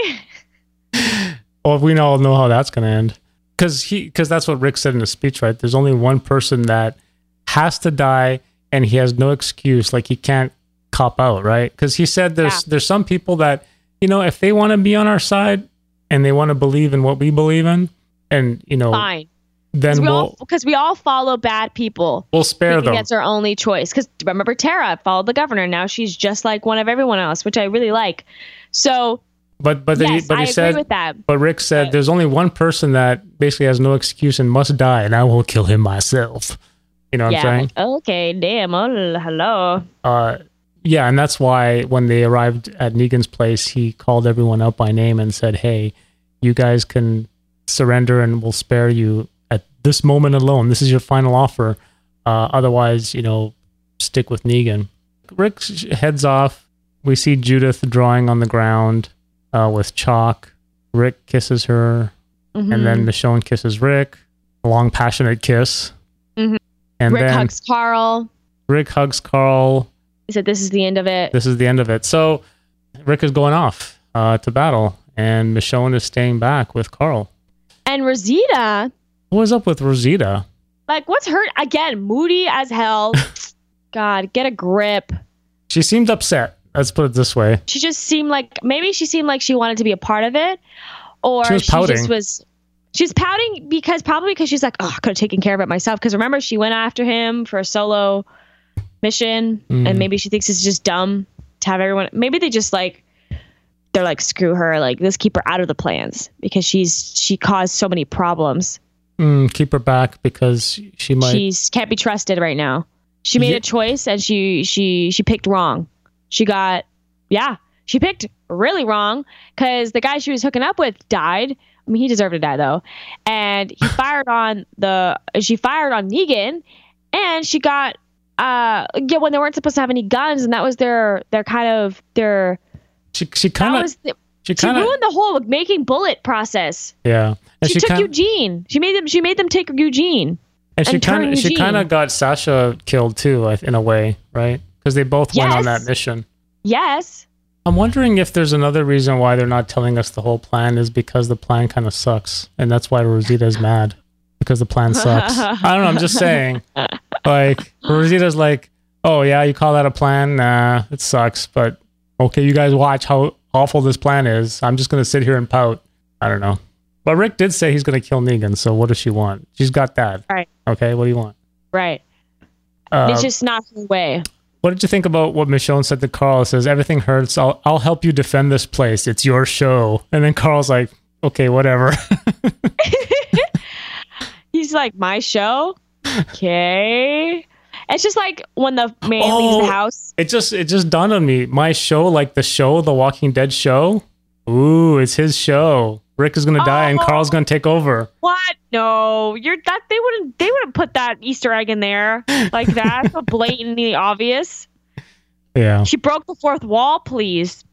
Well, we all know how that's going to end. Because he, because that's what Rick said in his speech, right? There's only one person that has to die, and he has no excuse. Like, he can't cop out, right? Because he said there's Yeah. there's some people that, you know, if they want to be on our side and they want to believe in what we believe in, and you know, Fine. then Because we, we'll all, because we all follow bad people. we'll spare Thinking them. that's our only choice. Because remember, Tara followed the governor. Now she's just like one of everyone else, which I really like. So, But but then yes, he, but I he agree said, with that. but Rick said But- there's only one person that basically has no excuse and must die, and I will kill him myself. You know what Yeah. I'm saying? like, okay, damn. Oh, hello. Uh, yeah, and that's why when they arrived at Negan's place, he called everyone out by name and said, "Hey, you guys can surrender, and we'll spare you at this moment alone. This is your final offer. Uh, otherwise, you know, stick with Negan." Rick sh- heads off. We see Judith drawing on the ground uh, with chalk. Rick kisses her, Mhm. and then Michonne kisses Rick. A long, passionate kiss. Mhm. And Rick then hugs Carl. Rick hugs Carl. He said, "This is the end of it." This is the end of it. So Rick is going off uh, to battle, and Michonne is staying back with Carl. And Rosita, What was up with Rosita? like, what's her again? Moody as hell. God, get a grip. She seemed upset. Let's put it this way. She just seemed like maybe she seemed like she wanted to be a part of it, or She was pouting. just was. She's pouting because probably because she's like, oh, I could have taken care of it myself. Because remember, she went after him for a solo mission, Mm. and maybe she thinks it's just dumb to have everyone. Maybe they just like they're like, screw her, like let's keep her out of the plans because she's she caused so many problems. Mm, keep her back because she might. She's can't be trusted right now. She made Yeah. a choice and she she she picked wrong. She got yeah, she picked really wrong because the guy she was hooking up with died. I mean, he deserved to die though. And he fired on the she fired on Negan, and she got uh yeah when they weren't supposed to have any guns, and that was their their kind of their she she that kind of. was the, She she kind of. ruined the whole making bullet process. Yeah. And She, took kinda, Eugene. She made them. She made them take Eugene. And she and turn kind of. She Eugene. kind of got Sasha killed too, I- in a way, right? Because they both went on Yes. that mission. Yes. I'm wondering if there's another reason why they're not telling us the whole plan is because the plan kind of sucks, and that's why Rosita's mad because the plan sucks. I don't know. I'm just saying. Like Rosita's like, oh yeah, you call that a plan? Nah, it sucks. But okay, you guys watch how awful this plan is. I'm just gonna sit here and pout. I don't know. But Rick did say he's gonna kill Negan. So what does she want? She's got that. Right. Okay. What do you want? Right. Uh, It's just not her way. What did you think about what Michonne said to Carl? It says, everything hurts. I'll, I'll help you defend this place. It's your show. And then Carl's like, okay, whatever. He's like, my show? Okay. It's just like when the man Oh, leaves the house. It just it just dawned on me. My show, like the show, the Walking Dead show. Ooh, it's his show. Rick is gonna die and Oh. Carl's gonna take over. What? No, you're that they wouldn't they wouldn't put that Easter egg in there like that. So blatantly obvious. Yeah. She broke the fourth wall, please.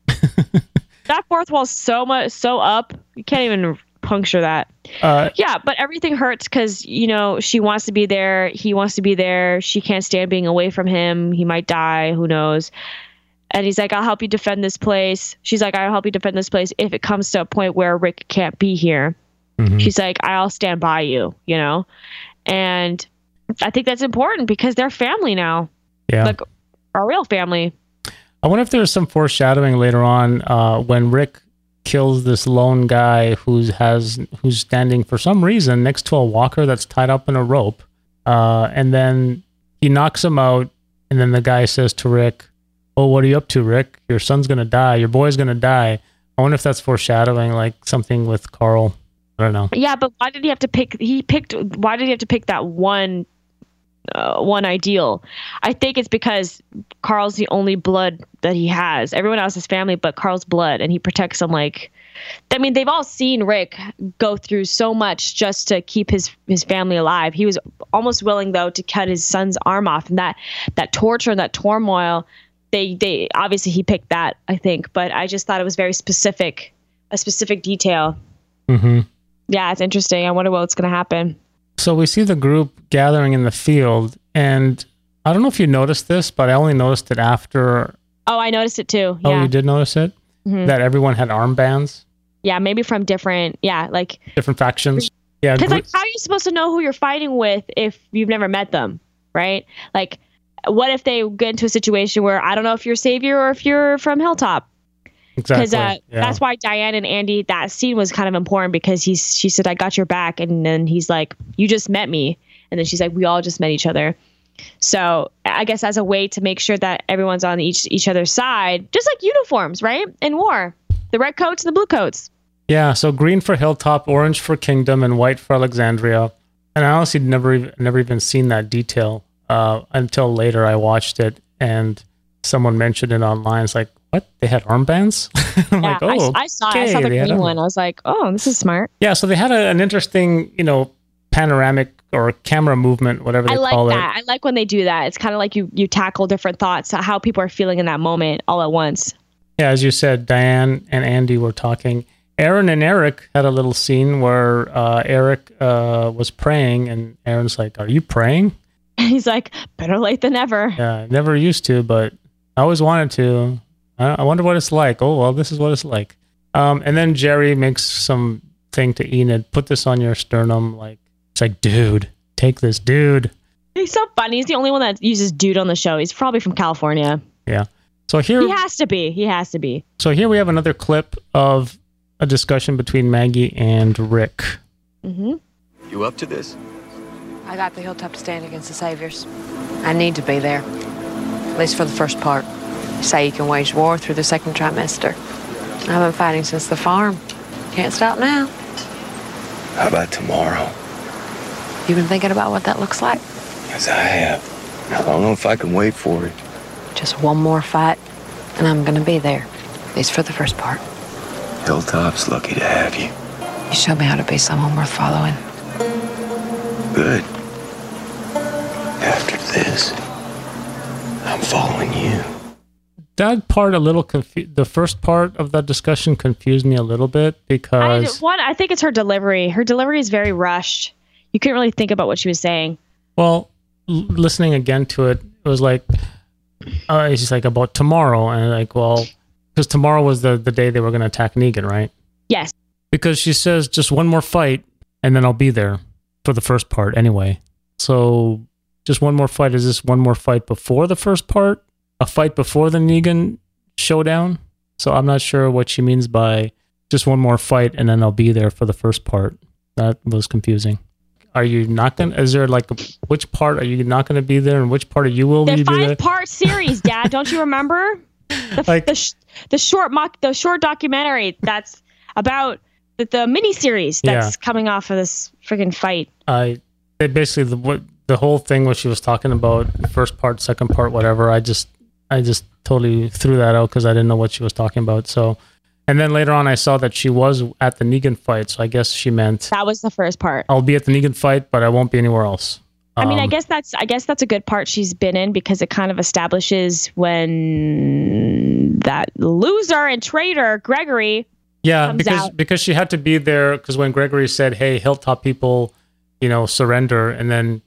That fourth wall's so much so up. You can't even puncture that. Uh, Yeah, but everything hurts because, you know, she wants to be there. He wants to be there. She can't stand being away from him. He might die. Who knows? And he's like, I'll help you defend this place. She's like, I'll help you defend this place if it comes to a point where Rick can't be here. mhm. She's like, I'll stand by you, you know? And I think that's important because they're family now. Yeah. Like, our real family. I wonder if there's some foreshadowing later on uh, when Rick kills this lone guy who's has who's standing for some reason next to a walker that's tied up in a rope, uh, and then he knocks him out, and then the guy says to Rick, "Oh, what are you up to, Rick? Your son's gonna die. Your boy's gonna die." I wonder if that's foreshadowing, like something with Carl. I don't know. Yeah, but why did he have to pick? He picked. Why did he have to pick that one, uh, one ideal? I think it's because Carl's the only blood that he has. Everyone else is family, but Carl's blood, and he protects them. Like, I mean, they've all seen Rick go through so much just to keep his his family alive. He was almost willing, though, to cut his son's arm off, and that that torture and that turmoil. They they obviously he picked that, I think, but I just thought it was very specific, a specific detail. Mm-hmm. Yeah, it's interesting. I wonder what's going to happen. So we see the group gathering in the field, and I don't know if you noticed this, but I only noticed it after. Oh, I noticed it too. Oh, Yeah. you did notice it? Mhm. That everyone had armbands, Yeah, maybe from different, yeah, like, different factions. Yeah, because gr- like, how are you supposed to know who you're fighting with if you've never met them, right? Like, what if they get into a situation where I don't know if you're Savior or if you're from Hilltop? Because exactly. uh, yeah. that's why Diane and Andy, that scene was kind of important because he's she said, I got your back. And then he's like, you just met me. And then she's like, we all just met each other. So I guess as a way to make sure that everyone's on each each other's side, just like uniforms, right? In war, the red coats and the blue coats. Yeah, so green for Hilltop, orange for Kingdom, and white for Alexandria. And I honestly never even, never even seen that detail uh, until later. I watched it, and someone mentioned it online. It's like, what? They had armbands? I'm Yeah, like, oh, I, I saw it. I okay, saw the they had green armbands. one. I was like, oh, this is smart. Yeah, so they had a, an interesting, you know, panoramic or camera movement, whatever they I like call that. it. I like when they do that. It's kind of like you you tackle different thoughts, how people are feeling in that moment all at once. Yeah, as you said, Diane and Andy were talking. Aaron and Eric had a little scene where uh, Eric uh, was praying, and Aaron's like, "Are you praying?" He's like, better late than never. Yeah, I never used to, but I always wanted to. I, I wonder what it's like. Oh, well, this is what it's like. Um, and then Jerry makes some thing to Enid, put this on your sternum. Like, it's like, dude, take this, dude. He's so funny. He's the only one that uses dude on the show. He's probably from California. Yeah. So here, He has to be. He has to be. so here we have another clip of a discussion between Maggie and Rick. hmm You up to this? I got the Hilltop to stand against the Saviors. I need to be there, at least for the first part. You say you can wage war through the second trimester. I've been fighting since the farm. Can't stop now. How about tomorrow? You been thinking about what that looks like? As I have. I don't know if I can wait for it. Just one more fight, and I'm gonna be there, at least for the first part. Hilltop's lucky to have you. You showed me how to be someone worth following. Good. After this, I'm following you. That part a little confu- the first part of that discussion confused me a little bit I, because one, I think it's her delivery. Her delivery is very rushed. You couldn't really think about what she was saying. well, l- listening again to it, it was like uh, it's just like about tomorrow, and like, well, because tomorrow was the the day they were going to attack Negan, right? Yes. Because she says just one more fight, and then I'll be there for the first part anyway. So just one more fight. Is this one more fight before the first part? A fight before the Negan showdown? So I'm not sure what she means by just one more fight and then I'll be there for the first part. That was confusing. Are you not going to, is there like, a, which part are you not going to be there and which part of you will The you be there? five part series, Dad. Don't you remember? The, Like- the, sh- the short mock, the short documentary that's about the, the mini series that's Yeah. coming off of this freaking fight. I, they basically, the, what the whole thing where she was talking about first part, second part, whatever, I just I just totally threw that out because I didn't know what she was talking about. So, and then later on, I saw that she was at the Negan fight. So I guess she meant That was the first part. I'll be at the Negan fight, but I won't be anywhere else. I mean, I Um, guess that's I guess that's a good part she's been in because it kind of establishes when that loser and traitor Gregory. Yeah, comes because out. because she had to be there because when Gregory said, "Hey, Hilltop people, you know, surrender," and then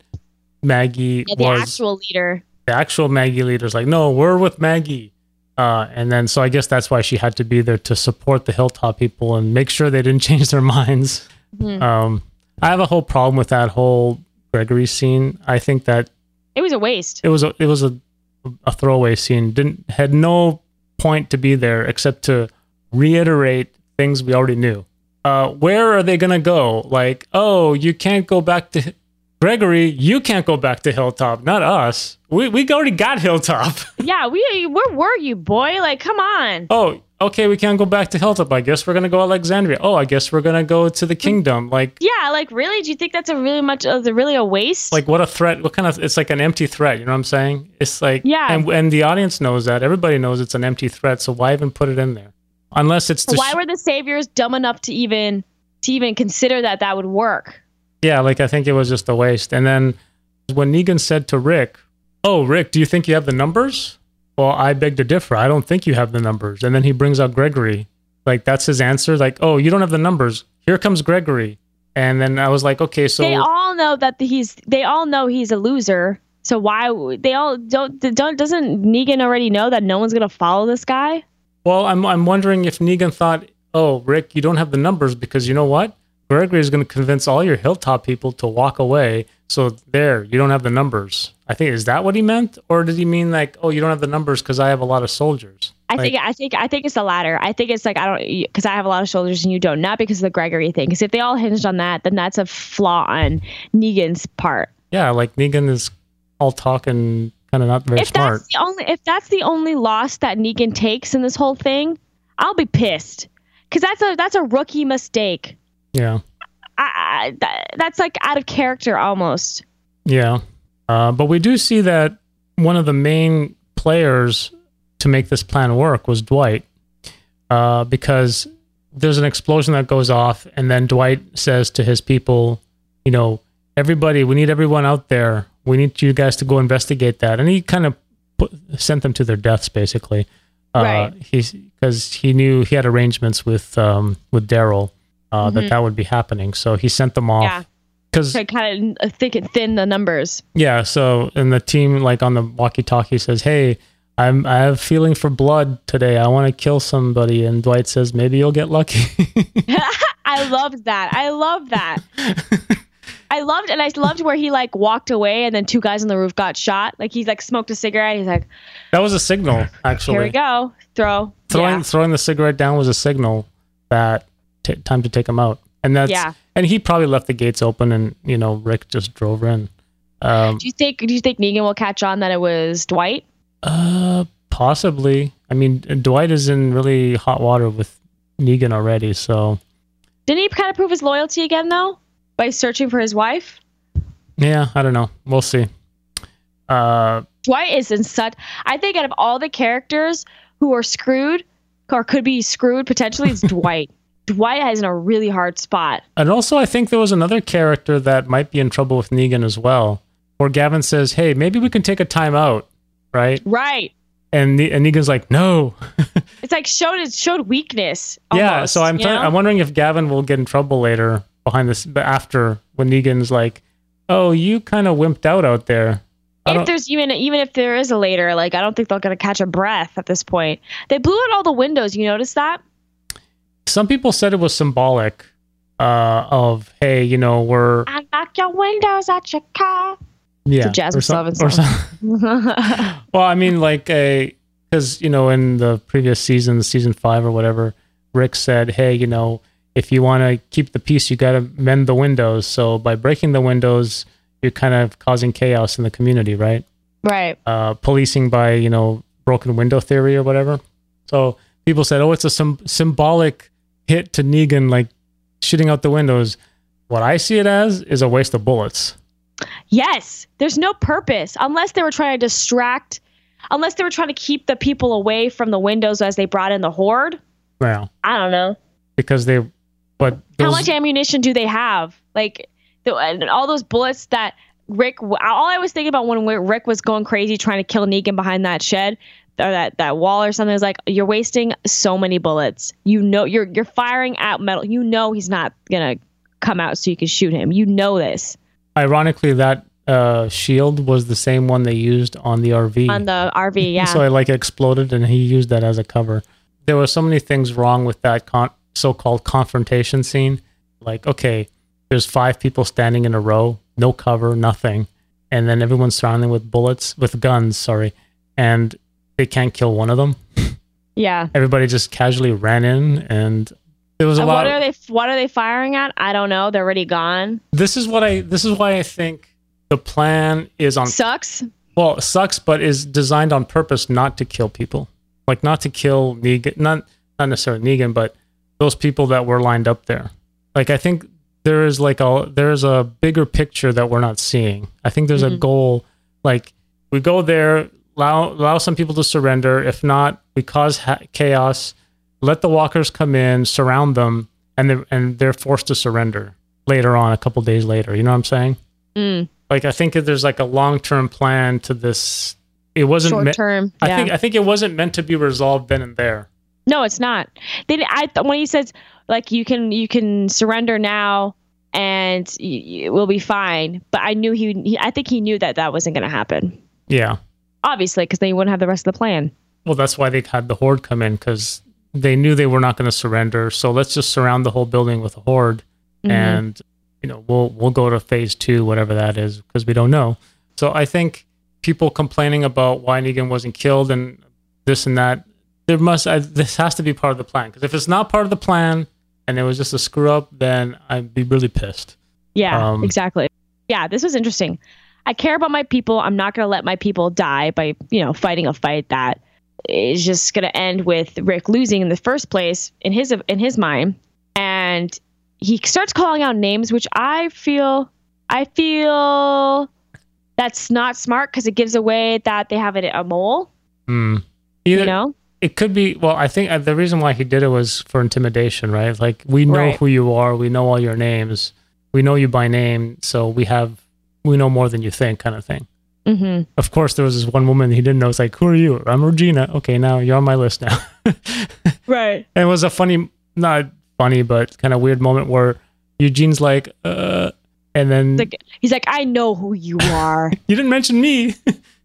Maggie Yeah, the was actual leader. the actual Maggie leader's like, "No, we're with Maggie," uh, and then so I guess that's why she had to be there to support the Hilltop people and make sure they didn't change their minds. Mhm. Um, I have a whole problem with that whole Gregory scene. I think that It was a waste. it was a it was a a throwaway scene. Didn't had no point to be there except to reiterate things we already knew. Uh, where are they gonna go? Like, oh, you can't go back to Gregory. You can't go back to Hilltop. Not us. We we already got Hilltop. Yeah, we where were you, boy? Like, come on. Oh, okay, we can't go back to Hilltop. I guess we're gonna go Alexandria. Oh, I guess we're gonna go to the Kingdom. Like, Yeah, like really? Do you think that's a really much? Uh, really a waste? like what a threat. What kind of? It's like an empty threat. You know what I'm saying? It's like Yeah. and and the audience knows that. Everybody knows it's an empty threat. So why even put it in there? Unless it's to why sh- were the saviors dumb enough to even to even consider that that would work? yeah, like I think it was just a waste. And then when Negan said to Rick, "Oh, Rick, do you think you have the numbers?" Well, I beg to differ. I don't think you have the numbers. And then he brings out Gregory. Like that's his answer. Like, "Oh, you don't have the numbers. Here comes Gregory." And then I was like, "Okay, so They all know that he's. They all know he's a loser. So why would- they all don't don't doesn't Negan already know that no one's gonna follow this guy? Well, I'm I'm wondering if Negan thought, "Oh, Rick, you don't have the numbers because you know what? Gregory is going to convince all your Hilltop people to walk away. So there, you don't have the numbers." I think is that what he meant, or did he mean like, "Oh, you don't have the numbers because I have a lot of soldiers"? I Like- think I think I think it's the latter. I think it's like I don't because I have a lot of soldiers and you don't. Not because of the Gregory thing. Because if they all hinged on that, then that's a flaw on Negan's part. Yeah, like Negan is all talk and kind of not very if smart. that's the only if that's the only loss that Negan takes in this whole thing, I'll be pissed because that's a that's a rookie mistake. Yeah, I, I, that, that's like out of character almost. yeah. Uh, but we do see that one of the main players to make this plan work was Dwight, uh, because there's an explosion that goes off, and then Dwight says to his people, you know, everybody, we need everyone out there. We need you guys to go investigate that. And he kind of put, sent them to their deaths, basically. Uh, Right. He's because he knew he had arrangements with um, with Daryl uh, that Mhm. that would be happening. So he sent them Yeah, off. Because to kind of thick and thin the numbers. yeah, so and the team like on the walkie-talkie says, "Hey, I'm I have feeling for blood today. I want to kill somebody." And Dwight says, "Maybe you'll get lucky." I loved that. I love that. I loved and I loved where he like walked away and then two guys on the roof got shot. Like he's like smoked a cigarette. He's like, That was a signal, actually. here we go. Throw. Throwing yeah. throwing the cigarette down was a signal that t- time to take him out. And that's Yeah. and he probably left the gates open, and you know Rick just drove in. Um, Do you think do you think Negan will catch on that it was Dwight? uh, possibly. I mean, Dwight is in really hot water with Negan already, so Didn't he kind of prove his loyalty again though? By searching for his wife? yeah, I don't know. We'll see. Uh, Dwight is in such I think out of all the characters who are screwed or could be screwed potentially, it's Dwight. Dwight is in a really hard spot. And also, I think there was another character that might be in trouble with Negan as well, where Gavin says, "Hey, maybe we can take a time out," right? Right. And ne- and Negan's like, "No." It's like showed it showed weakness. Yeah, almost, so I'm you th- know? I'm wondering if Gavin will get in trouble later behind this, but after when Negan's like, "Oh, you kind of wimped out out there." I If don't- there's even even if there is a later, like I don't think they're gonna catch a breath at this point. They blew out all the windows. You notice that? Some people said it was symbolic uh, of, hey, you know, we're I knock your windows out your car. yeah, a Jasmine or some- Sullivan or song. some- Well, I mean, like a because you know in the previous season, season five or whatever, Rick said, "Hey, you know, if you want to keep the peace, you got to mend the windows." So by breaking the windows, you're kind of causing chaos in the community, right? Right. Uh, policing by you know broken window theory or whatever. So people said, "Oh, it's a sym- symbolic hit to Negan, like shooting out the windows." What I see it as is a waste of bullets. Yes, there's no purpose unless they were trying to distract, unless they were trying to keep the people away from the windows as they brought in the horde. Well, I don't know. Because they, but those, how much ammunition do they have? Like the, and all those bullets that Rick. All I was thinking about when Rick was going crazy trying to kill Negan behind that shed or that, that wall or something, is like, you're wasting so many bullets. You know, you're you're firing at metal. You know he's not gonna come out so you can shoot him. You know this. Ironically, that uh, shield was the same one they used on the R V. On the R V, yeah. So it like exploded, and he used that as a cover. There were so many things wrong with that con- so-called confrontation scene. Like, okay, there's five people standing in a row, no cover, nothing, and then everyone's surrounding with bullets, with guns, sorry, and they can't kill one of them. Yeah. Everybody just casually ran in, and there was a and lot. What are they? What are they firing at? I don't know. They're already gone. This is what I. This is why I think the plan is on. Sucks. Well, it sucks, but is designed on purpose not to kill people, like not to kill Negan, not not necessarily Negan, but those people that were lined up there. Like, I think there is like a there's a bigger picture that we're not seeing. I think there's mm-hmm. a goal. Like, we go there, allow allow some people to surrender. If not, we cause ha- chaos. Let the walkers come in, surround them, and they're, and they're forced to surrender later on, a couple days later. You know what I'm saying? Mm. Like, I think that there's like a long-term plan to this. It wasn't short term. Me- yeah. I think I think it wasn't meant to be resolved then and there. No, it's not. They, I when he says like you can you can surrender now and y- y- we'll be fine. But I knew he, he. I think he knew that that wasn't going to happen. Yeah. Obviously, because they wouldn't have the rest of the plan. Well, that's why they had the horde come in, because they knew they were not going to surrender. So let's just surround the whole building with a horde, mm-hmm. and you know we'll we'll go to phase two, whatever that is, because we don't know. So I think people complaining about why Negan wasn't killed and this and that, there must I, this has to be part of the plan. Because if it's not part of the plan and it was just a screw up, then I'd be really pissed. Yeah, um, exactly. Yeah, this was interesting. I care about my people. I'm not going to let my people die by you know fighting a fight that is just going to end with Rick losing in the first place in his in his mind. And he starts calling out names, which I feel I feel that's not smart, because it gives away that they have a, a mole. Mm. Either, you know, it could be. Well, I think uh, the reason why he did it was for intimidation, right? Like, we know right. who you are, we know all your names, we know you by name, so we have we know more than you think, kind of thing. Mm-hmm. Of course, there was this one woman he didn't know. It's like, who are you? I'm Regina. Okay, now you're on my list now. Right. And it was a funny, not funny, but kind of weird moment where Eugene's like, uh, and then like, he's like, I know who you are. You didn't mention me.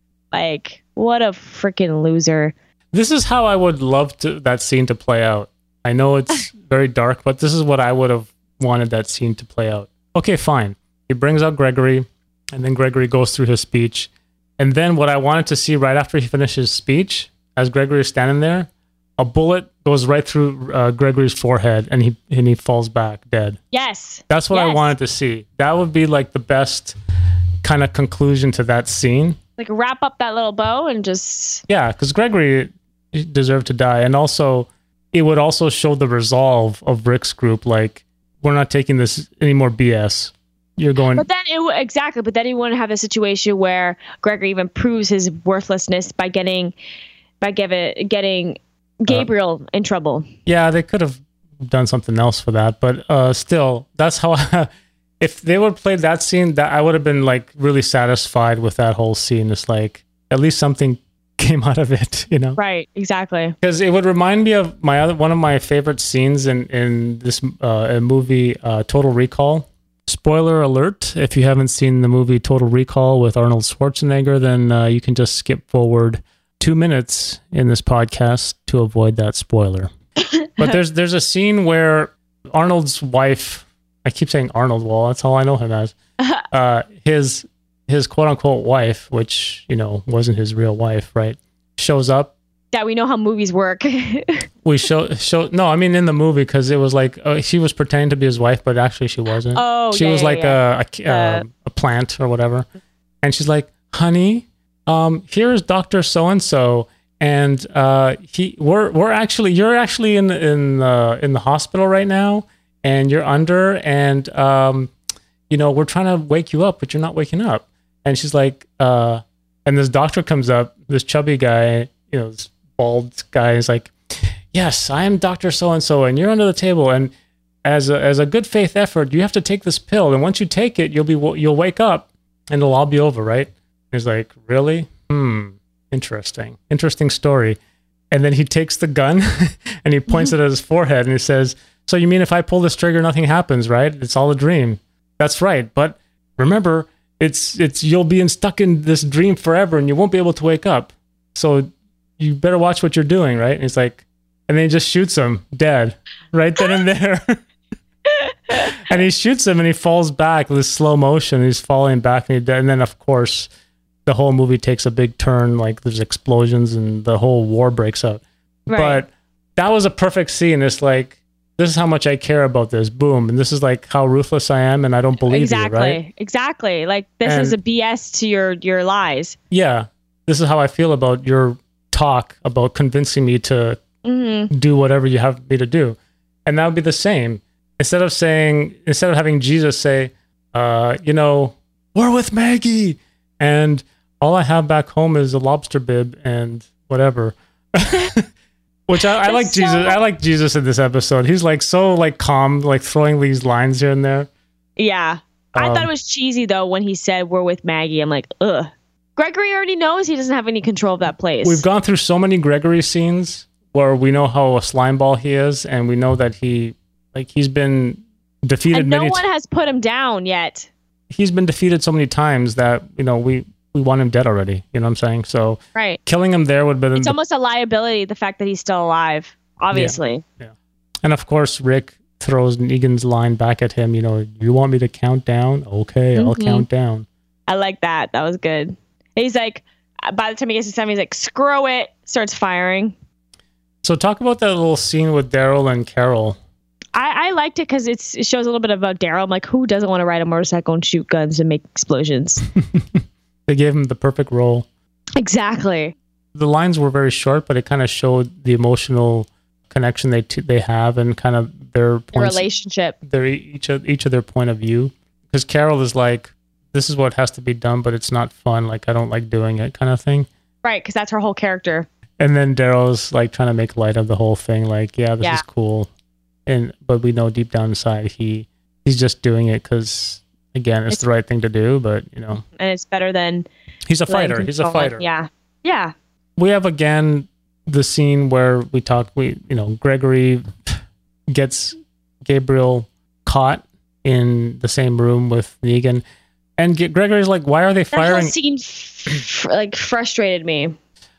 Like, what a freaking loser. This is how I would love to that scene to play out. I know it's very dark, but this is what I would have wanted that scene to play out. Okay, fine. He brings out Gregory, and then Gregory goes through his speech. And then what I wanted to see right after he finished his speech, as Gregory is standing there, a bullet goes right through uh, Gregory's forehead, and he and he falls back dead. Yes. That's what yes. I wanted to see. That would be like the best kind of conclusion to that scene. Like, wrap up that little bow and just... Yeah, because Gregory deserved to die. And also, it would also show the resolve of Rick's group. Like, we're not taking this any more B S. You're going... But then, it w- exactly, but then he wouldn't have a situation where Gregory even proves his worthlessness by getting, by give it, getting Gabriel uh, in trouble. Yeah, they could have done something else for that. But uh, still, that's how... I, if they would play that scene, that I would have been like really satisfied with that whole scene. It's like, at least something came out of it, you know? Right, exactly. Because it would remind me of my other one of my favorite scenes in in this uh, movie, uh, Total Recall. Spoiler alert: if you haven't seen the movie Total Recall with Arnold Schwarzenegger, then uh, you can just skip forward two minutes in this podcast to avoid that spoiler. But there's there's a scene where Arnold's wife. I keep saying Arnold. Well, that's all I know him as. Uh, his his quote unquote wife, which you know wasn't his real wife, right? Shows up. Yeah, we know how movies work. we show show no, I mean in the movie, because it was like uh, she was pretending to be his wife, but actually she wasn't. Oh, she yeah, was yeah, like yeah. A, a, uh, a plant or whatever, and she's like, "Honey, um, here's Doctor So and So, and uh, he we're we're actually you're actually in in the in the hospital right now." And you're under, and um, you know, we're trying to wake you up, but you're not waking up. And she's like, uh, and this doctor comes up, this chubby guy, you know, this bald guy is like, yes, I am Doctor So-and-so, and you're under the table. And as a, as a good faith effort, you have to take this pill. And once you take it, you'll be, you'll wake up and it'll all be over, right? He's like, really? Hmm. Interesting. Interesting story. And then he takes the gun and he points it at his forehead and he says, so you mean if I pull this trigger, nothing happens, right? It's all a dream. That's right. But remember, it's, it's, you'll be in, stuck in this dream forever and you won't be able to wake up. So you better watch what you're doing, right? And he's like, and then he just shoots him dead right then and there. And he shoots him and he falls back with slow motion. He's falling back and he dead. And then of course, the whole movie takes a big turn, like there's explosions and the whole war breaks out. Right. But that was a perfect scene. It's like, this is how much I care about this. Boom. And this is like how ruthless I am and I don't believe exactly. you, right? Exactly. Like this and, is a B S to your, your lies. Yeah. This is how I feel about your talk about convincing me to mm-hmm. do whatever you have me to do. And that would be the same. Instead of saying, instead of having Jesus say, uh, you know, we're with Maggie and all I have back home is a lobster bib and whatever. Which I, I like so... Jesus. I like Jesus in this episode. He's like so like calm, like throwing these lines here and there. Yeah. I um, thought it was cheesy though when he said we're with Maggie. I'm like, ugh. Gregory already knows he doesn't have any control of that place. We've gone through so many Gregory scenes where we know how a slime ball he is, and we know that he like he's been defeated and no many one t- has put him down yet. He's been defeated so many times that, you know, we we want him dead already. You know what I'm saying? So right. Killing him there would have been... It's the, almost a liability, the fact that he's still alive, obviously. Yeah, yeah. And of course, Rick throws Negan's line back at him, you know, you want me to count down? Okay, mm-hmm. I'll count down. I like that. That was good. He's like, by the time he gets to seven, he's like, screw it, starts firing. So talk about that little scene with Daryl and Carol. I, I liked it because it shows a little bit about Daryl. I'm like, who doesn't want to ride a motorcycle and shoot guns and make explosions? They gave him the perfect role. Exactly. The lines were very short, but it kind of showed the emotional connection they t- they have and kind of their points, the relationship. Their each of each of their point of view. Because Carol is like, this is what has to be done, but it's not fun. Like I don't like doing it, kind of thing. Right, because that's her whole character. And then Daryl's like trying to make light of the whole thing. Like, yeah, this yeah. is cool, and but we know deep down inside he he's just doing it because. Again, it's, it's the right thing to do, but you know, and it's better than he's a fighter. He's a fighter. Yeah, yeah. We have again the scene where we talk. We you know Gregory gets Gabriel caught in the same room with Negan, and G- Gregory's like, "Why are they firing?" That whole scene f- like frustrated me.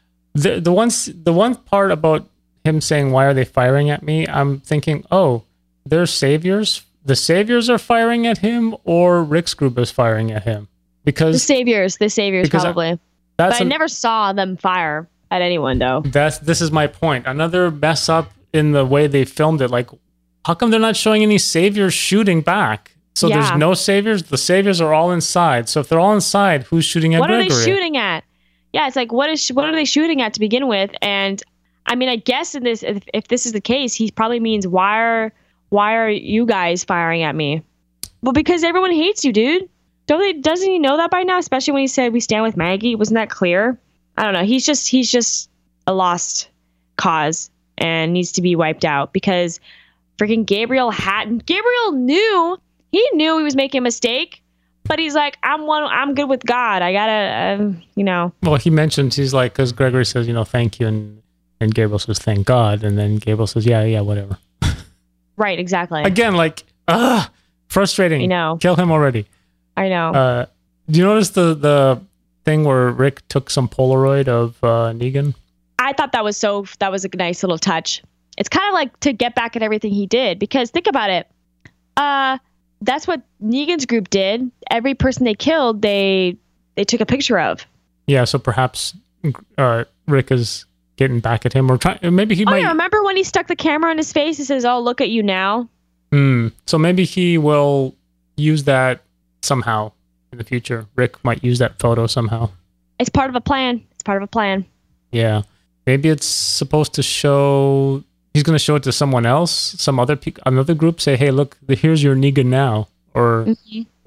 The the one the one part about him saying, "Why are they firing at me?" I'm thinking, "Oh, they're saviors." The Saviors are firing at him, or Rick's group is firing at him? Because the Saviors, the Saviors probably. I, but I never saw them fire at anyone, though. That's this is my point. Another mess up in the way they filmed it. Like, how come they're not showing any Saviors shooting back? So yeah. There's no Saviors. The Saviors are all inside. So if they're all inside, who's shooting at what Gregory? What are they shooting at? Yeah, it's like what is what are they shooting at to begin with? And I mean, I guess in this, if, if this is the case, he probably means why are. Why are you guys firing at me? Well, because everyone hates you, dude. Don't they? Doesn't he know that by now? Especially when he said we stand with Maggie. Wasn't that clear? I don't know. He's just he's just a lost cause and needs to be wiped out because freaking Gabriel Hatton. Gabriel knew he knew he was making a mistake, but he's like, I'm one. I'm good with God. I gotta, um, you know. Well, he mentions he's like because Gregory says, you know, thank you, and and Gabriel says, thank God, and then Gabriel says, yeah, yeah, whatever. Right, exactly. Again, like, ah, frustrating. I know. Kill him already. I know. Uh, do you notice the, the thing where Rick took some Polaroid of uh, Negan? I thought that was so, that was a nice little touch. It's kind of like to get back at everything he did, because think about it. Uh, that's what Negan's group did. Every person they killed, they they took a picture of. Yeah, so perhaps uh, Rick is getting back at him, or trying. Maybe he oh, might. Yeah, remember when he stuck the camera in his face? He says, "Oh, look at you now." Hmm. So maybe he will use that somehow in the future. Rick might use that photo somehow. It's part of a plan. It's part of a plan. Yeah. Maybe it's supposed to show. He's going to show it to someone else, some other pe- another group. Say, "Hey, look, here's your Negan now," or, mm-hmm.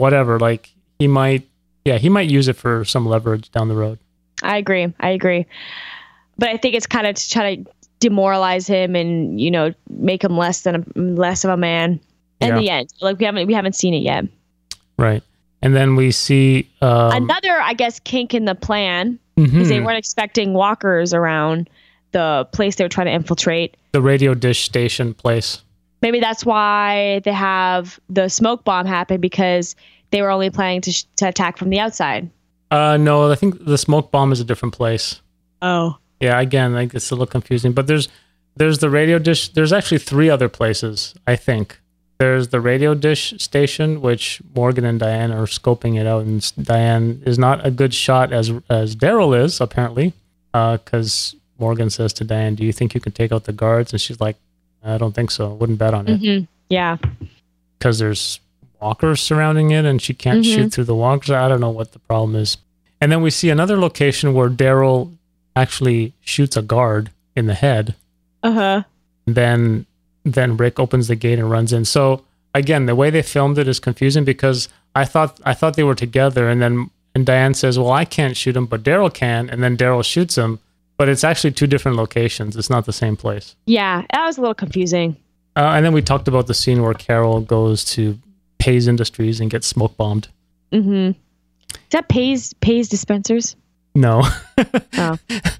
whatever. Like he might, yeah, he might use it for some leverage down the road. I agree. I agree. But I think it's kind of to try to demoralize him and, you know, make him less than a, less of a man in Yeah. the end. Like we haven't we haven't seen it yet. Right. And then we see um, Another, I guess, kink in the plan mhm, because they weren't expecting walkers around the place they were trying to infiltrate. the radio dish station place. Maybe that's why they have the smoke bomb happen, because they were only planning to, sh- to attack from the outside. Uh, no, I think the smoke bomb is a different place. Oh. Yeah, again, like it's a little confusing. But there's there's the radio dish. There's actually three other places, I think. There's the radio dish station, which Morgan and Diane are scoping it out, and s- Diane is not a good shot as as Daryl is, apparently, because Morgan says to Diane, "Do you think you can take out the guards?" And she's like, "I don't think so. Wouldn't bet on it." Mm-hmm. Yeah. Because there's walkers surrounding it and she can't Mhm. shoot through the walkers. I don't know what the problem is. And then we see another location where Daryl actually shoots a guard in the head. Uh-huh. Then then Rick opens the gate and runs in. So again, the way they filmed it is confusing because I thought I thought they were together, and then and Diane says, "Well, I can't shoot him, but Daryl can," and then Daryl shoots him. But it's actually two different locations. It's not the same place. Yeah, that was a little confusing. Uh, and then we talked about the scene where Carol goes to Pays Industries and gets smoke bombed. Mm-hmm. Is that Pays Pays dispensers? No. Oh,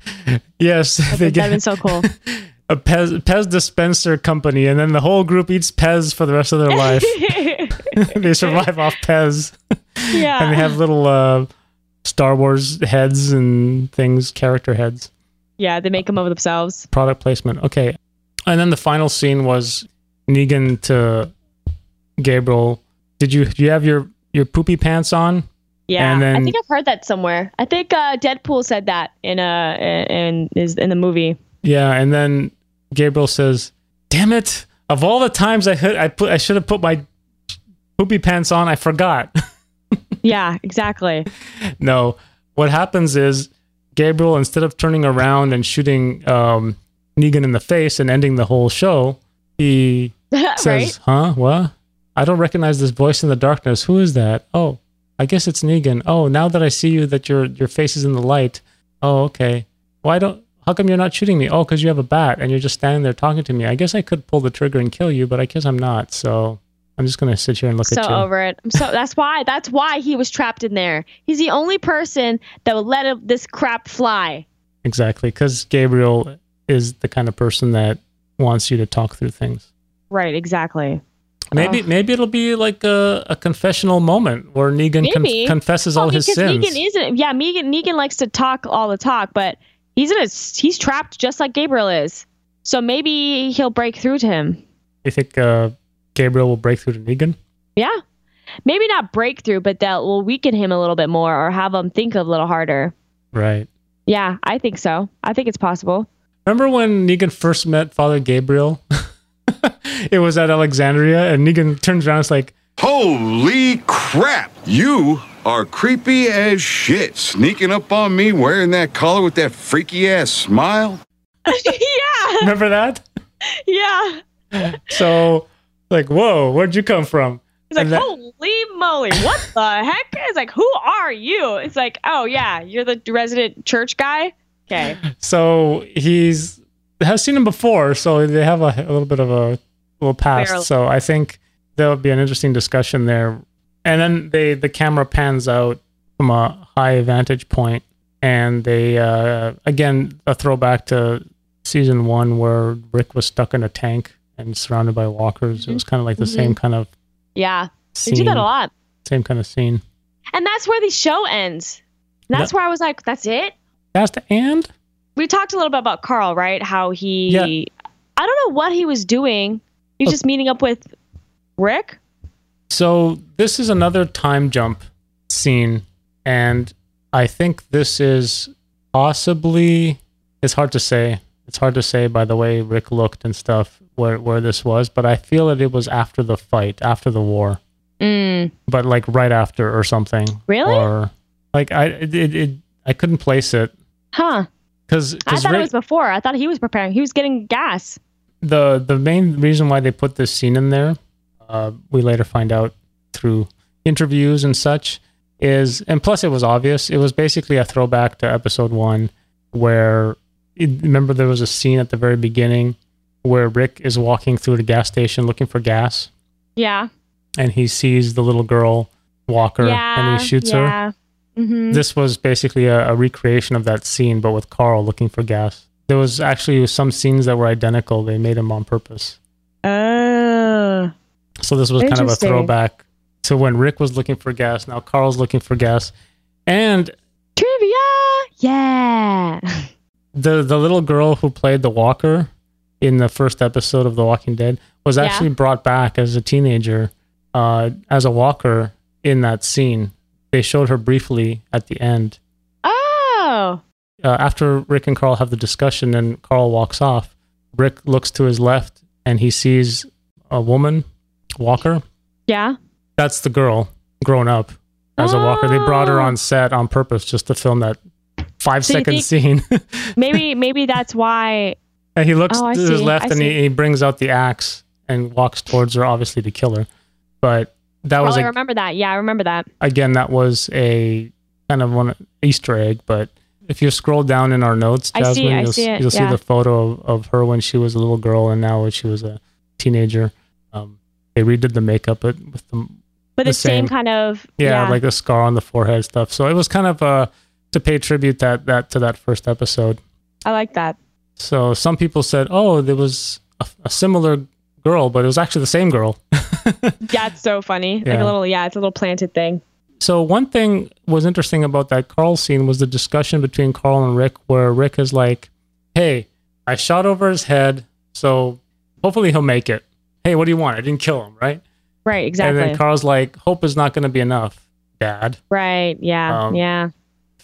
Yes, that'd they been get so cool. a Pez, Pez dispenser company, and then the whole group eats Pez for the rest of their life. They survive off Pez, Yeah. and they have little uh, Star Wars heads and things, character heads. Yeah, they make them over themselves. Product placement. Okay. And then the final scene was Negan to Gabriel. Did you do you have your, your poopy pants on? Yeah, And then- I think I've heard that somewhere. I think uh, Deadpool said that in a in is in the movie. Yeah, and then Gabriel says, "Damn it! Of all the times I hit, I put I should have put my poopy pants on. I forgot." Yeah, exactly. No, what happens is Gabriel, instead of turning around and shooting um, Negan in the face and ending the whole show, he says, Right? "Huh? What? I don't recognize this voice in the darkness. Who is that? Oh, I guess it's Negan. Oh, now that I see you, that your your face is in the light. Oh, okay. Why don't? How come you're not shooting me? Oh, because you have a bat and you're just standing there talking to me. I guess I could pull the trigger and kill you, but I guess I'm not. So I'm just gonna sit here and look So at you." over it. I'm so that's why that's why he was trapped in there. He's the only person that would let him, this crap fly. Exactly, because Gabriel is the kind of person that wants you to talk through things. Right, exactly. Maybe Ugh. maybe it'll be like a, a confessional moment where Negan con- Maybe. confesses Oh, all his because sins. Negan isn't. Yeah, Negan Negan likes to talk all the talk, but he's in a he's trapped just like Gabriel is. So maybe he'll break through to him. You think uh, Gabriel will break through to Negan? Yeah, maybe not break through, but that will weaken him a little bit more or have him think a little harder. Right. Yeah, I think so. I think it's possible. Remember when Negan first met Father Gabriel? It was at Alexandria, and Negan turns around and is like, Holy crap! You are creepy as shit, sneaking up on me wearing that collar with that freaky ass smile. Yeah, remember that? yeah. So, like, whoa, where'd you come from? He's like, And that- holy moly, what the heck? It's like, who are you? It's like, oh yeah, you're the resident church guy. Okay. So he's has seen him before, so they have a, a little bit of a little past. Barely. So I think there'll be an interesting discussion there. And then they the camera pans out from a high vantage point, and they uh, again a throwback to season one where Rick was stuck in a tank and surrounded by walkers. It was kind of like the Mhm. same kind of Yeah, they scene. do that a lot, Same kind of scene. and that's where the show ends. And that's Yeah. where I was like, that's it. That's the end. We talked a little bit about Carl, right? How he, Yeah. I don't know what he was doing. He was Oh. just meeting up with Rick. So this is another time jump scene, and I think this is possibly, it's hard to say. It's hard to say by the way Rick looked and stuff where, where this was, but I feel that it was after the fight, after the war, Mm, but like right after or something. Really? Or like I it, it, it I couldn't place it huh. because I thought it was before. I thought he was preparing. He was getting gas. the the main reason why they put this scene in there, uh, we later find out through interviews and such is, and plus it was obvious, it was basically a throwback to episode one where, remember there was a scene at the very beginning where Rick is walking through the gas station looking for gas. Yeah. And he sees the little girl, Walker, yeah, and he shoots yeah. her. Mm-hmm. This was basically a, a recreation of that scene, but with Carl looking for gas. There was actually some scenes that were identical. They made them on purpose. Oh. So this was kind of a Interesting. throwback to when Rick was looking for gas. Now Carl's looking for gas. And Trivia! Yeah. the the little girl who played the Walker in the first episode of The Walking Dead was Yeah. actually brought back as a teenager uh, as a Walker in that scene. They showed her briefly at the end. Oh. Uh, after Rick and Carl have the discussion and Carl walks off, Rick looks to his left and he sees a woman, Walker. Yeah. That's the girl grown up as a Walker. They brought her Oh. on set on purpose just to film that five So you second think- scene. Maybe maybe that's why. And he looks Oh, I to his see, left I and he, see. he brings out the axe and walks towards her, obviously to kill her. But that Oh, was, I a, remember that. Yeah, I remember that. again, that was a kind of one Easter egg. But if you scroll down in our notes, I see- Jasmine, I you'll, see it, you'll yeah. see the photo of, of her when she was a little girl and now when she was a teenager. Um, they redid the makeup but with the, But the the same same- kind of yeah, yeah. like a scar on the forehead stuff. So it was kind of uh, to pay tribute that, that to that first episode. I like that. So some people said, oh, there was a, a similar girl, but it was actually the same girl. That's so funny. Like Yeah. a little yeah, it's a little planted thing. So one thing was interesting about that Carl scene was the discussion between Carl and Rick, where Rick is like, hey, I shot over his head, so hopefully he'll make it. Hey, what do you want? I didn't kill him, right? Right, exactly. And then Carl's like, hope is not going to be enough, Dad. right. Yeah. Um, yeah.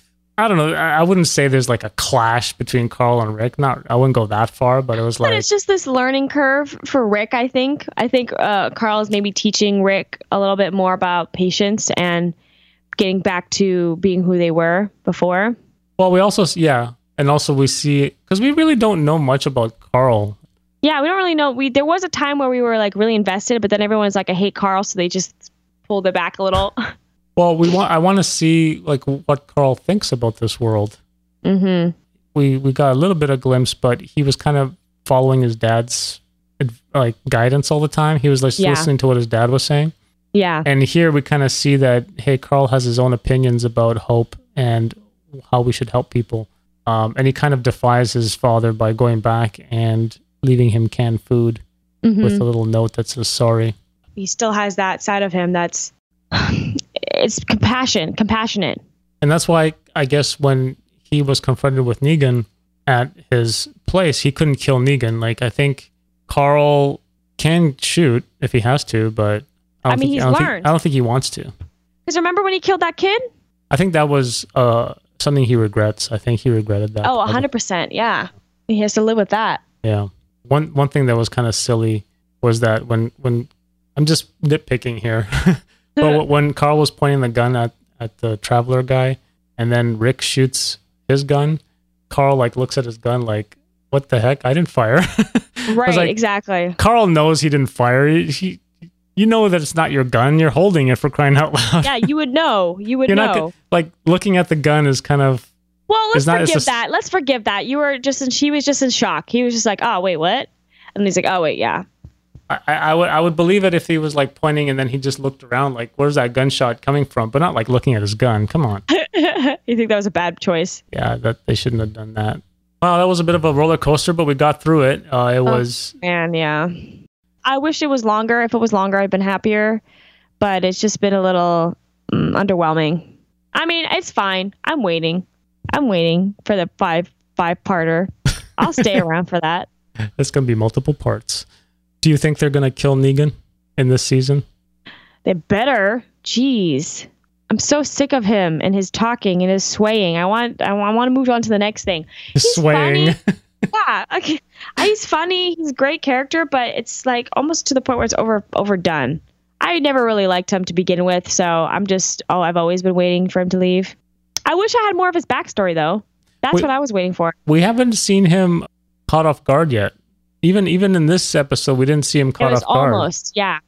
I don't know. I I wouldn't say there's like a clash between Carl and Rick. Not, I wouldn't go that far, but it was But like, it's just this learning curve for Rick, I think. I think uh, Carl is maybe teaching Rick a little bit more about patience and getting back to being who they were before. well, we also, yeah. And also we see, because we really don't know much about Carl. Yeah, we don't really know. We there was a time where we were like really invested, but then everyone's like, I hate Carl, so they just pulled it back a little. Well, we want, I want to see like what Carl thinks about this world. mm-hmm. We, we got a little bit of glimpse, but he was kind of following his dad's adv- like guidance all the time. He was like Yeah. listening to what his dad was saying. Yeah. And here we kind of see that, hey, Carl has his own opinions about hope and how we should help people. Um, and he kind of defies his father by going back and leaving him canned food Mhm. with a little note that says sorry. He still has that side of him that's it's compassion, compassionate. And that's why I guess when he was confronted with Negan at his place, he couldn't kill Negan. Like, I think Carl can shoot if he has to, but I, don't I mean, think, he's I don't think- learned. I don't think he wants to. Because remember when he killed that kid? I think that was uh, something he regrets. I think he regretted that. Oh, probably. one hundred percent. Yeah. He has to live with that. Yeah. One one thing that was kind of silly was that when when I'm just nitpicking here, but when Carl was pointing the gun at at the traveler guy, and then Rick shoots his gun, Carl like looks at his gun like, "What the heck? I didn't fire." Right, like- exactly. Carl knows he didn't fire. He, he, you know that it's not your gun. You're holding it, for crying out loud. Yeah, you would know. You would You're know. not go- like looking at the gun is kind of Well, let's It's not- it's forgive just- that. Let's forgive that. You were just in, she was just in shock. He was just like, oh, wait, what? And he's like, oh, wait, yeah. I, I would I would believe it if he was like pointing and then he just looked around like, where's that gunshot coming from? But not like looking at his gun. Come on. You think that was a bad choice? Yeah, that they shouldn't have done that. Wow, that was a bit of a roller coaster, but we got through it. Uh, it was Man, yeah. I wish it was longer. If it was longer, I'd been happier. But it's just been a little mm, underwhelming. I mean, it's fine. I'm waiting. I'm waiting for the five five parter. I'll stay around for that. it's going to be multiple parts. Do you think they're going to kill Negan in this season? They better. Jeez. I'm so sick of him and his talking and his swaying. I want I want, I want to move on to the next thing. He's Swaying. funny. Yeah, okay. He's funny. He's a great character, but it's like almost to the point where it's over overdone. I never really liked him to begin with, so I'm just oh, I've always been waiting for him to leave. I wish I had more of his backstory though. That's Wait. what I was waiting for. We haven't seen him caught off guard yet. Even even in this episode, we didn't see him It caught was off guard. almost, yeah.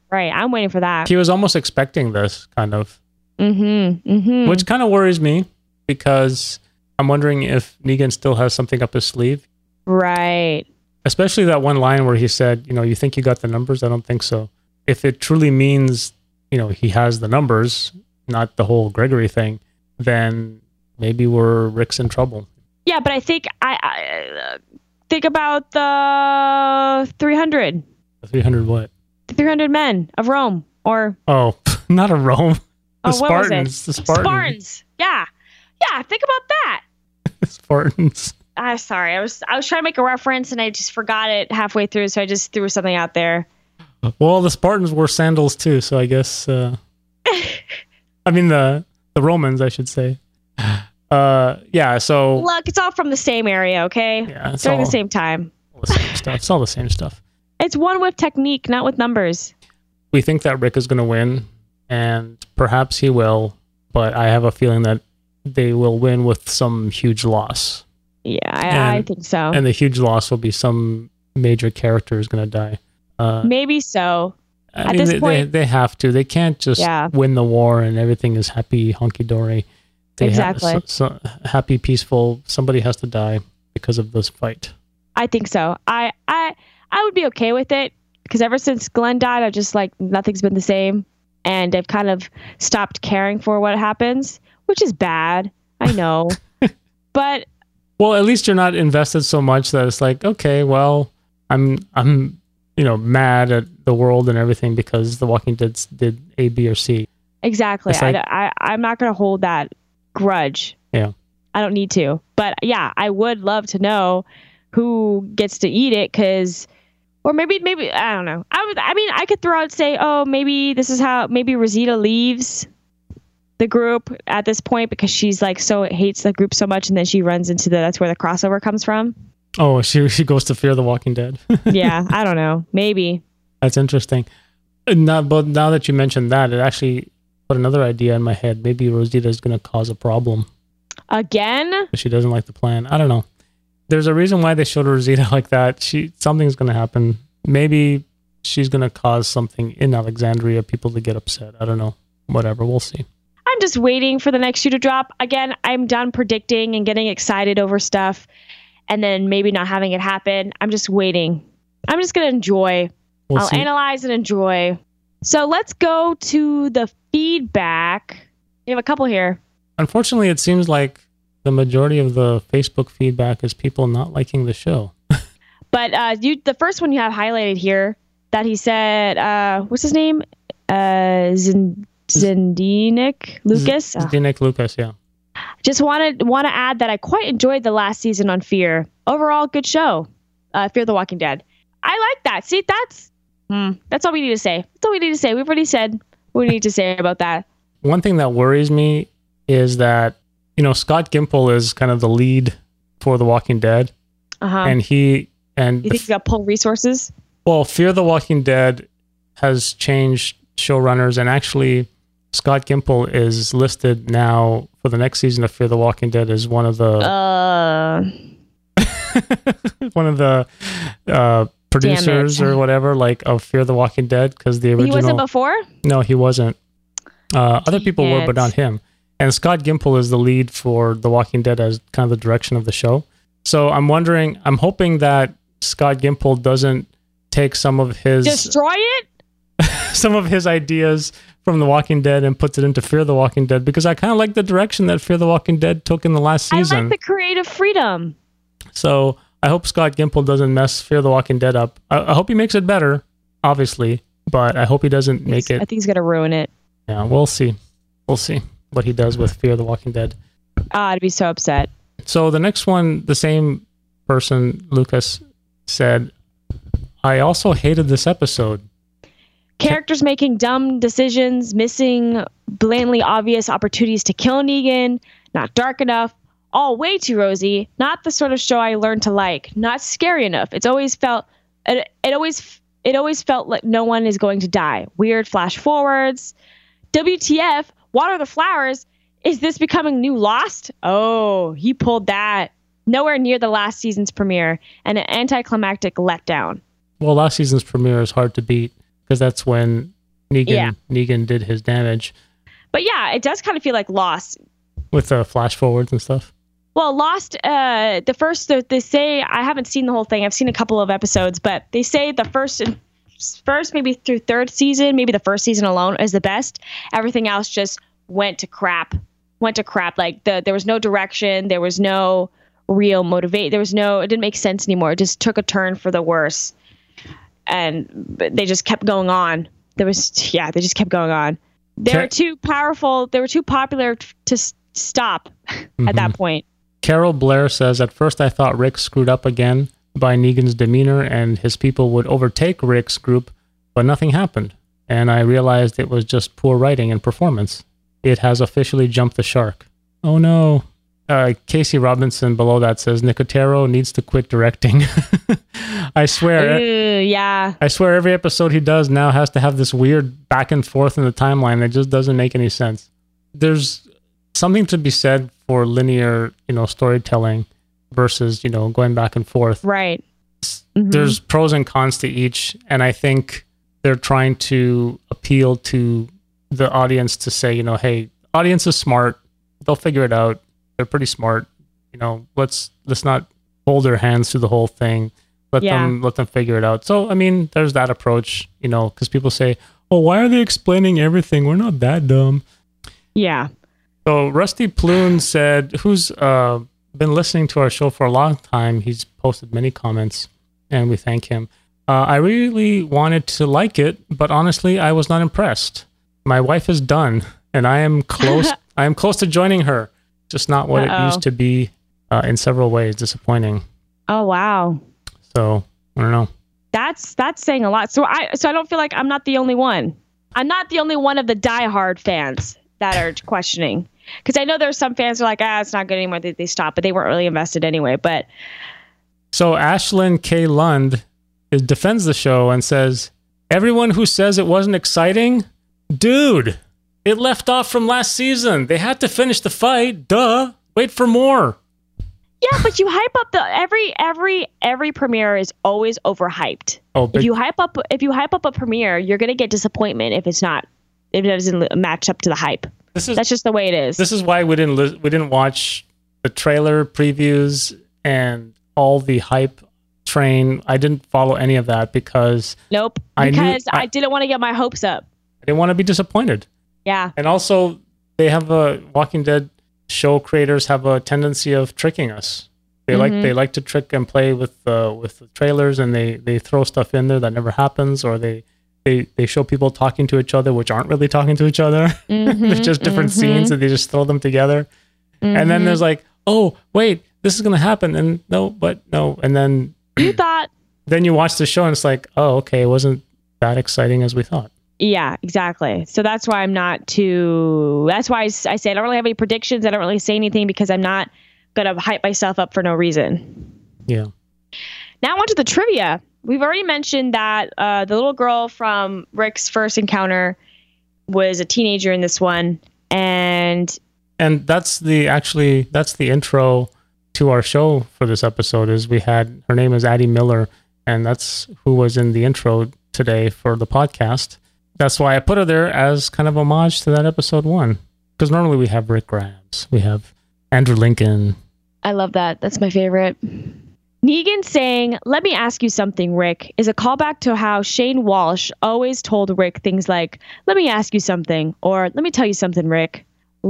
Right. I'm waiting for that. He was almost expecting this, kind of. Mm-hmm. Mm-hmm. Which kind of worries me, because I'm wondering if Negan still has something up his sleeve. Right. Especially that one line where he said, you know, you think you got the numbers? I don't think so. If it truly means, you know, he has the numbers, not the whole Gregory thing, then maybe we're Rick's in trouble. Yeah, but I think I, I uh, think about the three hundred. The three hundred what? The three hundred men of Rome, or oh, not of Rome. The oh, Spartans. The Spartans. Spartans. Yeah, yeah. Think about that. The Spartans. I'm uh, sorry. I was I was trying to make a reference and I just forgot it halfway through, so I just threw something out there. Well, the Spartans wore sandals too, so I guess. Uh, I mean the the Romans, I should say. Uh, yeah. So look, it's all from the same area, okay? Yeah, it's during all, the same time. All the same stuff. It's all the same stuff. It's one with technique, not with numbers. We think that Rick is going to win, and perhaps he will, but I have a feeling that they will win with some huge loss. Yeah, I, and, I think so. And the huge loss will be some major character is going to die. Uh, Maybe so. I At mean, this they, point, they, they have to. They can't just yeah. win the war and everything is happy, hunky-dory. They exactly. Ha- so, so happy, peaceful. Somebody has to die because of this fight. I think so. I I I would be okay with it, because ever since Glenn died, I've just like nothing's been the same, and I've kind of stopped caring for what happens, which is bad. I know, but well, at least you're not invested so much that it's like, okay, well, I'm I'm you know mad at the world and everything because The Walking Dead did A, B, or C. Exactly. Like, I, I I'm not going to hold that grudge. Yeah. I don't need to, but yeah, I would love to know who gets to eat it, because, or maybe, maybe, I don't know. I would, I mean, I could throw out, say, oh, maybe this is how, maybe Rosita leaves the group at this point because she's like, so hates the group so much. And then she runs into the, that's where the crossover comes from. Oh, she, she goes to Fear the Walking Dead. Yeah. I don't know. Maybe. That's interesting. Now, but now that you mentioned that, it actually put another idea in my head. Maybe Rosita is going to cause a problem. Again? She doesn't like the plan. I don't know. There's a reason why they showed Rosita like that. She something's going to happen. Maybe she's going to cause something in Alexandria, people to get upset. I don't know. Whatever. We'll see. I'm just waiting for the next shoe to drop. Again, I'm done predicting and getting excited over stuff and then maybe not having it happen. I'm just waiting. I'm just going to enjoy. We'll I'll see. analyze and enjoy. So let's go to the feedback. We have a couple here. Unfortunately, it seems like the majority of the Facebook feedback is people not liking the show. But uh, you, the first one you have highlighted here, that he said, uh, what's his name? Uh, Zin- Zdenek Lucas? Z- Zdenek Lucas, yeah. Just wanted want to add that I quite enjoyed the last season on Fear. Overall, good show. Uh, Fear the Walking Dead. I like that. See, that's mm, that's all we need to say. That's all we need to say. We've already said what we need to say about that. One thing that worries me is that, you know, Scott Gimple is kind of the lead for The Walking Dead. Uh-huh. And he... and You think he's got to pull resources? Well, Fear the Walking Dead has changed showrunners, and actually Scott Gimple is listed now for the next season of Fear the Walking Dead as one of the... Uh... one of the uh, producers or whatever, like, of Fear the Walking Dead, because the original... He wasn't before? No, he wasn't. Uh, other people Damn were, but not him. And Scott Gimple is the lead for The Walking Dead as kind of the direction of the show. So I'm wondering, I'm hoping that Scott Gimple doesn't take some of his... Destroy it? some of his ideas from The Walking Dead and puts it into Fear the Walking Dead, because I kind of like the direction that Fear the Walking Dead took in the last season. I like the creative freedom. So I hope Scott Gimple doesn't mess Fear the Walking Dead up. I, I hope he makes it better, obviously, but I hope he doesn't make it... I think he's going to ruin it. Yeah, we'll see. We'll see what he does with Fear the Walking Dead. Ah, I'd be so upset. So the next one, the same person, Lucas, said, I also hated this episode. Characters making dumb decisions, missing blatantly obvious opportunities to kill Negan, not dark enough, all way too rosy, not the sort of show I learned to like, not scary enough. It's always felt, it, it always, it always felt like no one is going to die. Weird flash forwards. W T F, Water the Flowers, is this becoming new Lost? Oh, he pulled that. Nowhere near the last season's premiere, and an anticlimactic letdown. Well, last season's premiere is hard to beat, because that's when Negan, Yeah. Negan did his damage But yeah, it does kind of feel like Lost. with the flash forwards and stuff. Well, Lost, uh, the first, the, they say, I haven't seen the whole thing. I've seen a couple of episodes, but they say the first, first maybe through third season, maybe the first season alone is the best. Everything else just went to crap, went to crap. Like the, there was no direction. There was no real motivate. There was no, it didn't make sense anymore. It just took a turn for the worse. And they just kept going on. There was, yeah, they just kept going on. They were too powerful. They were too popular t- to s- stop Mm-hmm. at that point. Carol Blair says, at first I thought Rick screwed up again by Negan's demeanor and his people would overtake Rick's group, but nothing happened. And I realized it was just poor writing and performance. It has officially jumped the shark. Oh no. Uh, Casey Robinson below that says, Nicotero needs to quit directing. I swear. Ew, yeah. I swear every episode he does now has to have this weird back and forth in the timeline that just doesn't make any sense. There's something to be said for linear, you know, storytelling versus, you know, going back and forth. Right. Mm-hmm. There's pros and cons to each, and I think they're trying to appeal to the audience to say, you know, hey, audience is smart. They'll figure it out. They're pretty smart. You know, let's let's not hold their hands through the whole thing. Let Yeah. them let them figure it out. So, I mean, there's that approach, you know, because people say, oh, why are they explaining everything? We're not that dumb. Yeah. So Rusty Ploon said, who's uh, been listening to our show for a long time. He's posted many comments, and we thank him. Uh, I really wanted to like it, but honestly, I was not impressed. My wife is done, and I am close. I am close to joining her. Just not what Uh-oh. it used to be. Uh, in several ways, disappointing. Oh, wow. So I don't know. That's that's saying a lot. So I so I don't feel like I'm not the only one. I'm not the only one of the diehard fans that are questioning. Because I know there's some fans who are like, ah, it's not good anymore. They, they stopped, but they weren't really invested anyway. But So Ashlyn K. Lund is, defends the show and says, everyone who says it wasn't exciting, dude, it left off from last season. They had to finish the fight. Duh. Wait for more. yeah, but you hype up the every every every premiere is always overhyped. Oh, If big, you hype up if you hype up a premiere, you're gonna get disappointment if it's not if it doesn't match up to the hype. this is That's just the way it is. this is why we didn't li- we didn't watch the trailer previews and all the hype train. I didn't follow any of that because nope. I knew- Because I, I- didn't want to get my hopes up. I didn't want to be disappointed. Yeah. And also, they have a Walking Dead show creators have a tendency of tricking us. They like they like to trick and play with uh, with the trailers, and they, they throw stuff in there that never happens, or they, they they show people talking to each other which aren't really talking to each other. It's just different scenes, and they just throw them together. And then there's like, oh wait, this is gonna happen, and no, but no, and then You thought then you watch the show, and it's like, oh okay, it wasn't that exciting as we thought. yeah, exactly. So that's why I'm not too. That's why I, s- I say I don't really have any predictions. I don't really say anything because I'm not gonna hype myself up for no reason. Yeah. Now on to the trivia. We've already mentioned that uh, the little girl from Rick's first encounter was a teenager in this one, and And that's the actually that's the intro to our show for this episode. Is we had her name is Addie Miller, and that's who was in the intro today for the podcast. That's why I put her there as kind of homage to that episode one. Because normally we have Rick Grimes, we have Andrew Lincoln. I love that. That's my favorite. Negan saying, "Let me ask you something, Rick," is a callback to how Shane Walsh always told Rick things like, "Let me ask you something," or "Let me tell you something, Rick."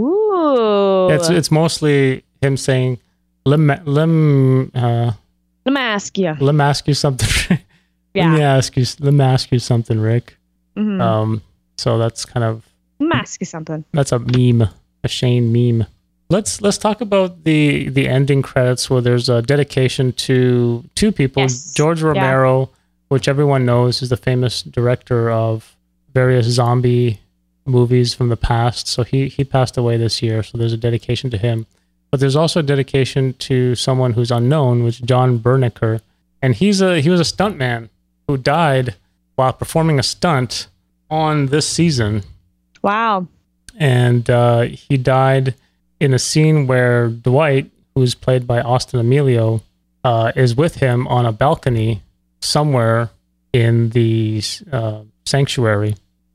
Ooh. It's it's mostly him saying, "Let me let me, uh, Let me ask you. let me ask you something. Let Yeah. me ask you. Let me ask you something, Rick." Mhm. Um. So that's kind of Let me ask you something. That's a meme, a Shane meme. Let's let's talk about the the ending credits where there's a dedication to two people. Yes. George Romero, which everyone knows is the famous director of various zombie movies from the past. So he he passed away this year. So there's a dedication to him. But there's also a dedication to someone who's unknown, which is John Bernicker, and he's a he was a stuntman who died while performing a stunt on this season. Wow. And uh, he died in a scene where Dwight, who's played by Austin Emilio, uh, is with him on a balcony somewhere in the uh, sanctuary.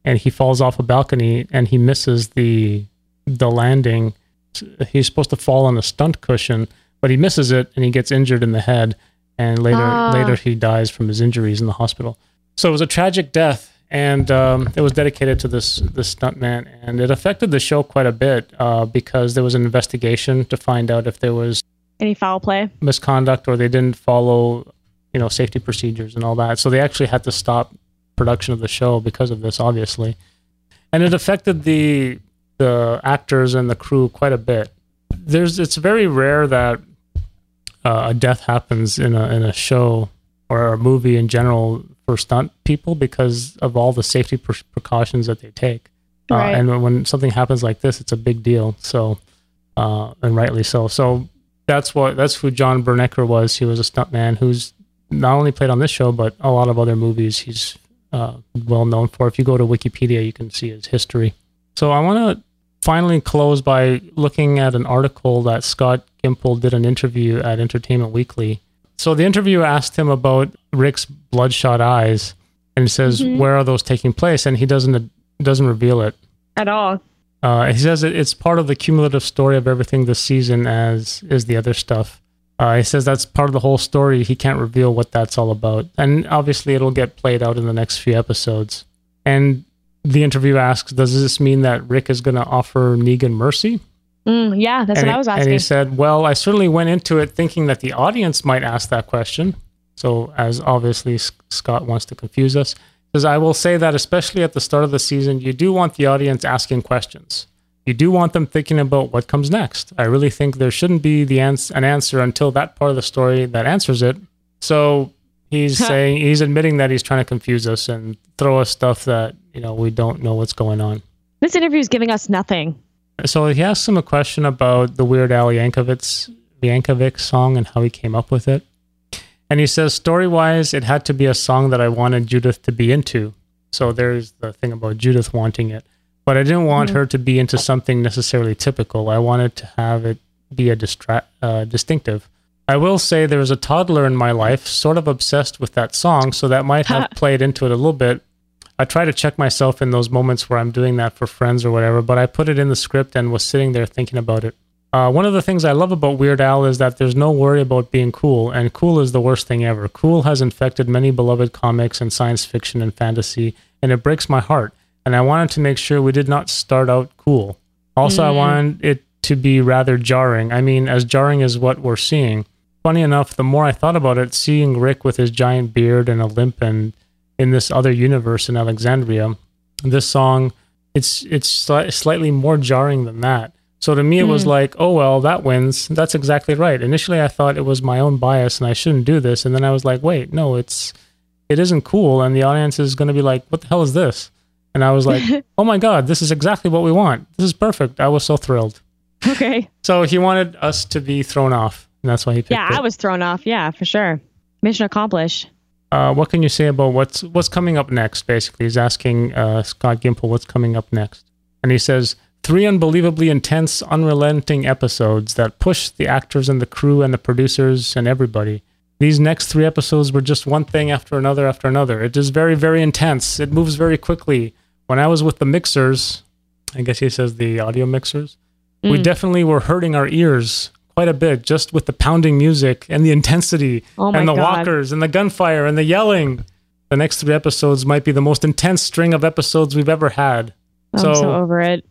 and he falls off a balcony and he misses the the landing. He's supposed to fall on a stunt cushion, but he misses it and he gets injured in the head. And later, Ah. later he dies from his injuries in the hospital. So it was a tragic death, and um, it was dedicated to this this stuntman, and it affected the show quite a bit uh, because there was an investigation to find out if there was Any foul play? misconduct or they didn't follow, you know, safety procedures and all that. So they actually had to stop production of the show because of this, obviously, and it affected the the actors and the crew quite a bit. There's it's very rare that uh, a death happens in a in a show or a movie in general for stunt people because of all the safety pre- precautions that they take. Right. Uh, and when, when something happens like this, it's a big deal. So, uh, and rightly so. So that's what that's who John Bernecker was. He was a stuntman who's not only played on this show, but a lot of other movies he's uh, well known for. If you go to Wikipedia, you can see his history. So I want to finally close by looking at an article that Scott Gimple did an interview at Entertainment Weekly. So the interviewer asked him about Rick's bloodshot eyes, and he says, Mhm. "Where are those taking place?" And he doesn't doesn't reveal it. At all. Uh, he says it, it's part of the cumulative story of everything this season, as is the other stuff. Uh, he says that's part of the whole story. He can't reveal what that's all about, and obviously it'll get played out in the next few episodes. And the interview asks, "Does this mean that Rick is going to offer Negan mercy?" Mm, yeah, that's and what he- I was And asking. he said, "Well, I certainly went into it thinking that the audience might ask that question." So, as obviously S- Scott wants to confuse us, says, "I will say that especially at the start of the season, you do want the audience asking questions. You do want them thinking about what comes next. I really think there shouldn't be the ans- an answer until that part of the story that answers it." So he's saying, he's admitting that he's trying to confuse us and throw us stuff that, you know, we don't know what's going on. This interview is giving us nothing. So he asked him a question about the Weird Al Yankovic, Yankovic song and how he came up with it. And he says, story-wise, it had to be a song that I wanted Judith to be into. So there's the thing about Judith wanting it. But I didn't want Mm-hmm. her to be into something necessarily typical. I wanted to have it be a distra- uh, distinctive. I will say there was a toddler in my life sort of obsessed with that song, so that might have played into it a little bit. I try to check myself in those moments where I'm doing that for friends or whatever, but I put it in the script and was sitting there thinking about it. Uh, one of the things I love about Weird Al is that there's no worry about being cool, and cool is the worst thing ever. Cool has infected many beloved comics and science fiction and fantasy, and it breaks my heart. And I wanted to make sure we did not start out cool. Also, I wanted it to be rather jarring. I mean, as jarring as what we're seeing. Funny enough, the more I thought about it, seeing Rick with his giant beard and a limp and in this other universe in Alexandria, this song, it's it's sli- slightly more jarring than that. So to me, it was like, oh, well, that wins. That's exactly right. Initially, I thought it was my own bias and I shouldn't do this. And then I was like, wait, no, it's it isn't cool. And the audience is going to be like, what the hell is this? And I was like, oh my God, this is exactly what we want. This is perfect. I was so thrilled. Okay. So he wanted us to be thrown off. And that's why he picked Yeah, it. I was thrown off. Yeah, for sure. Mission accomplished. Uh, what can you say about what's what's coming up next? Basically, he's asking uh, Scott Gimple what's coming up next, and he says three unbelievably intense, unrelenting episodes that push the actors and the crew and the producers and everybody. These next three episodes were just one thing after another after another. It is very, very intense. It moves very quickly. When I was with the mixers, I guess he says the audio mixers, we definitely were hurting our ears quite a bit just with the pounding music and the intensity Oh my and the God. walkers and the gunfire and the yelling. The next three episodes might be the most intense string of episodes we've ever had. I'm So- so, over it.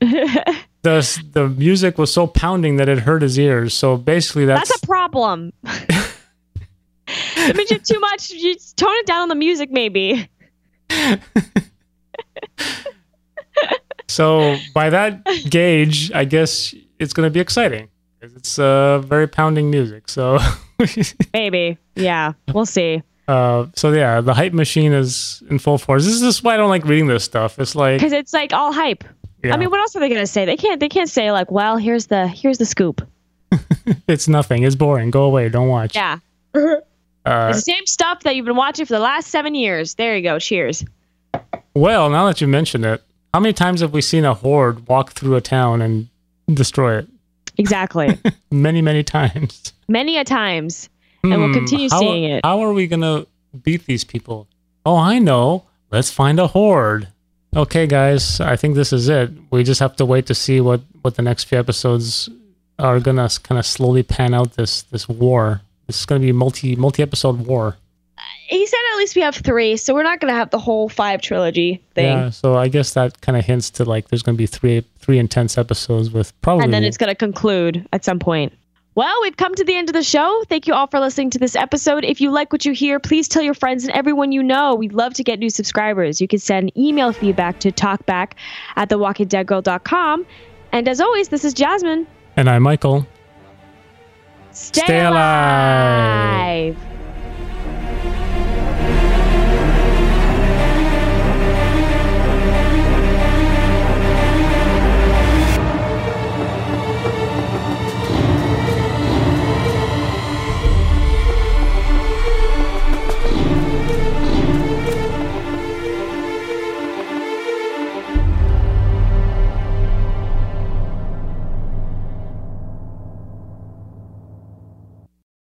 The the music was so pounding that it hurt his ears. So basically that's, That's a problem. That means you have too much. You just tone it down on the music, maybe. so by that gauge, I guess it's going to be exciting. It's uh, very pounding music. So Maybe. Yeah. We'll see. uh, so yeah, the hype machine is in full force. This is why I don't like reading this stuff. It's like Because it's like all hype. yeah, I mean, what else are they gonna say? They can't. They can't say like, "Well, here's the here's the scoop." it's nothing. It's boring. Go away. Don't watch. Yeah, Uh, it's the same stuff that you've been watching for the last seven years. There you go. Cheers. well, now that you mention it, how many times have we seen a horde walk through a town and destroy it? Exactly. Many, many times. Many a times, and we'll Hmm, continue how, seeing it. How are we gonna beat these people? Oh, I know. Let's find a horde. Okay, guys, I think this is it. We just have to wait to see what, what the next few episodes are gonna kind of slowly pan out this this war. This is gonna be a multi multi episode war. He said at least we have three, so we're not gonna have the whole five trilogy thing. Yeah, so I guess that kind of hints to like there's gonna be three three intense episodes with probably, and then it's gonna conclude at some point. Well, we've come to the end of the show. Thank you all for listening to this episode. If you like what you hear, please tell your friends and everyone you know. We'd love to get new subscribers. You can send email feedback to talkback at the walking dead girl dot com. And as always, this is Jasmine. And I'm Michael. Stay, Stay alive. alive.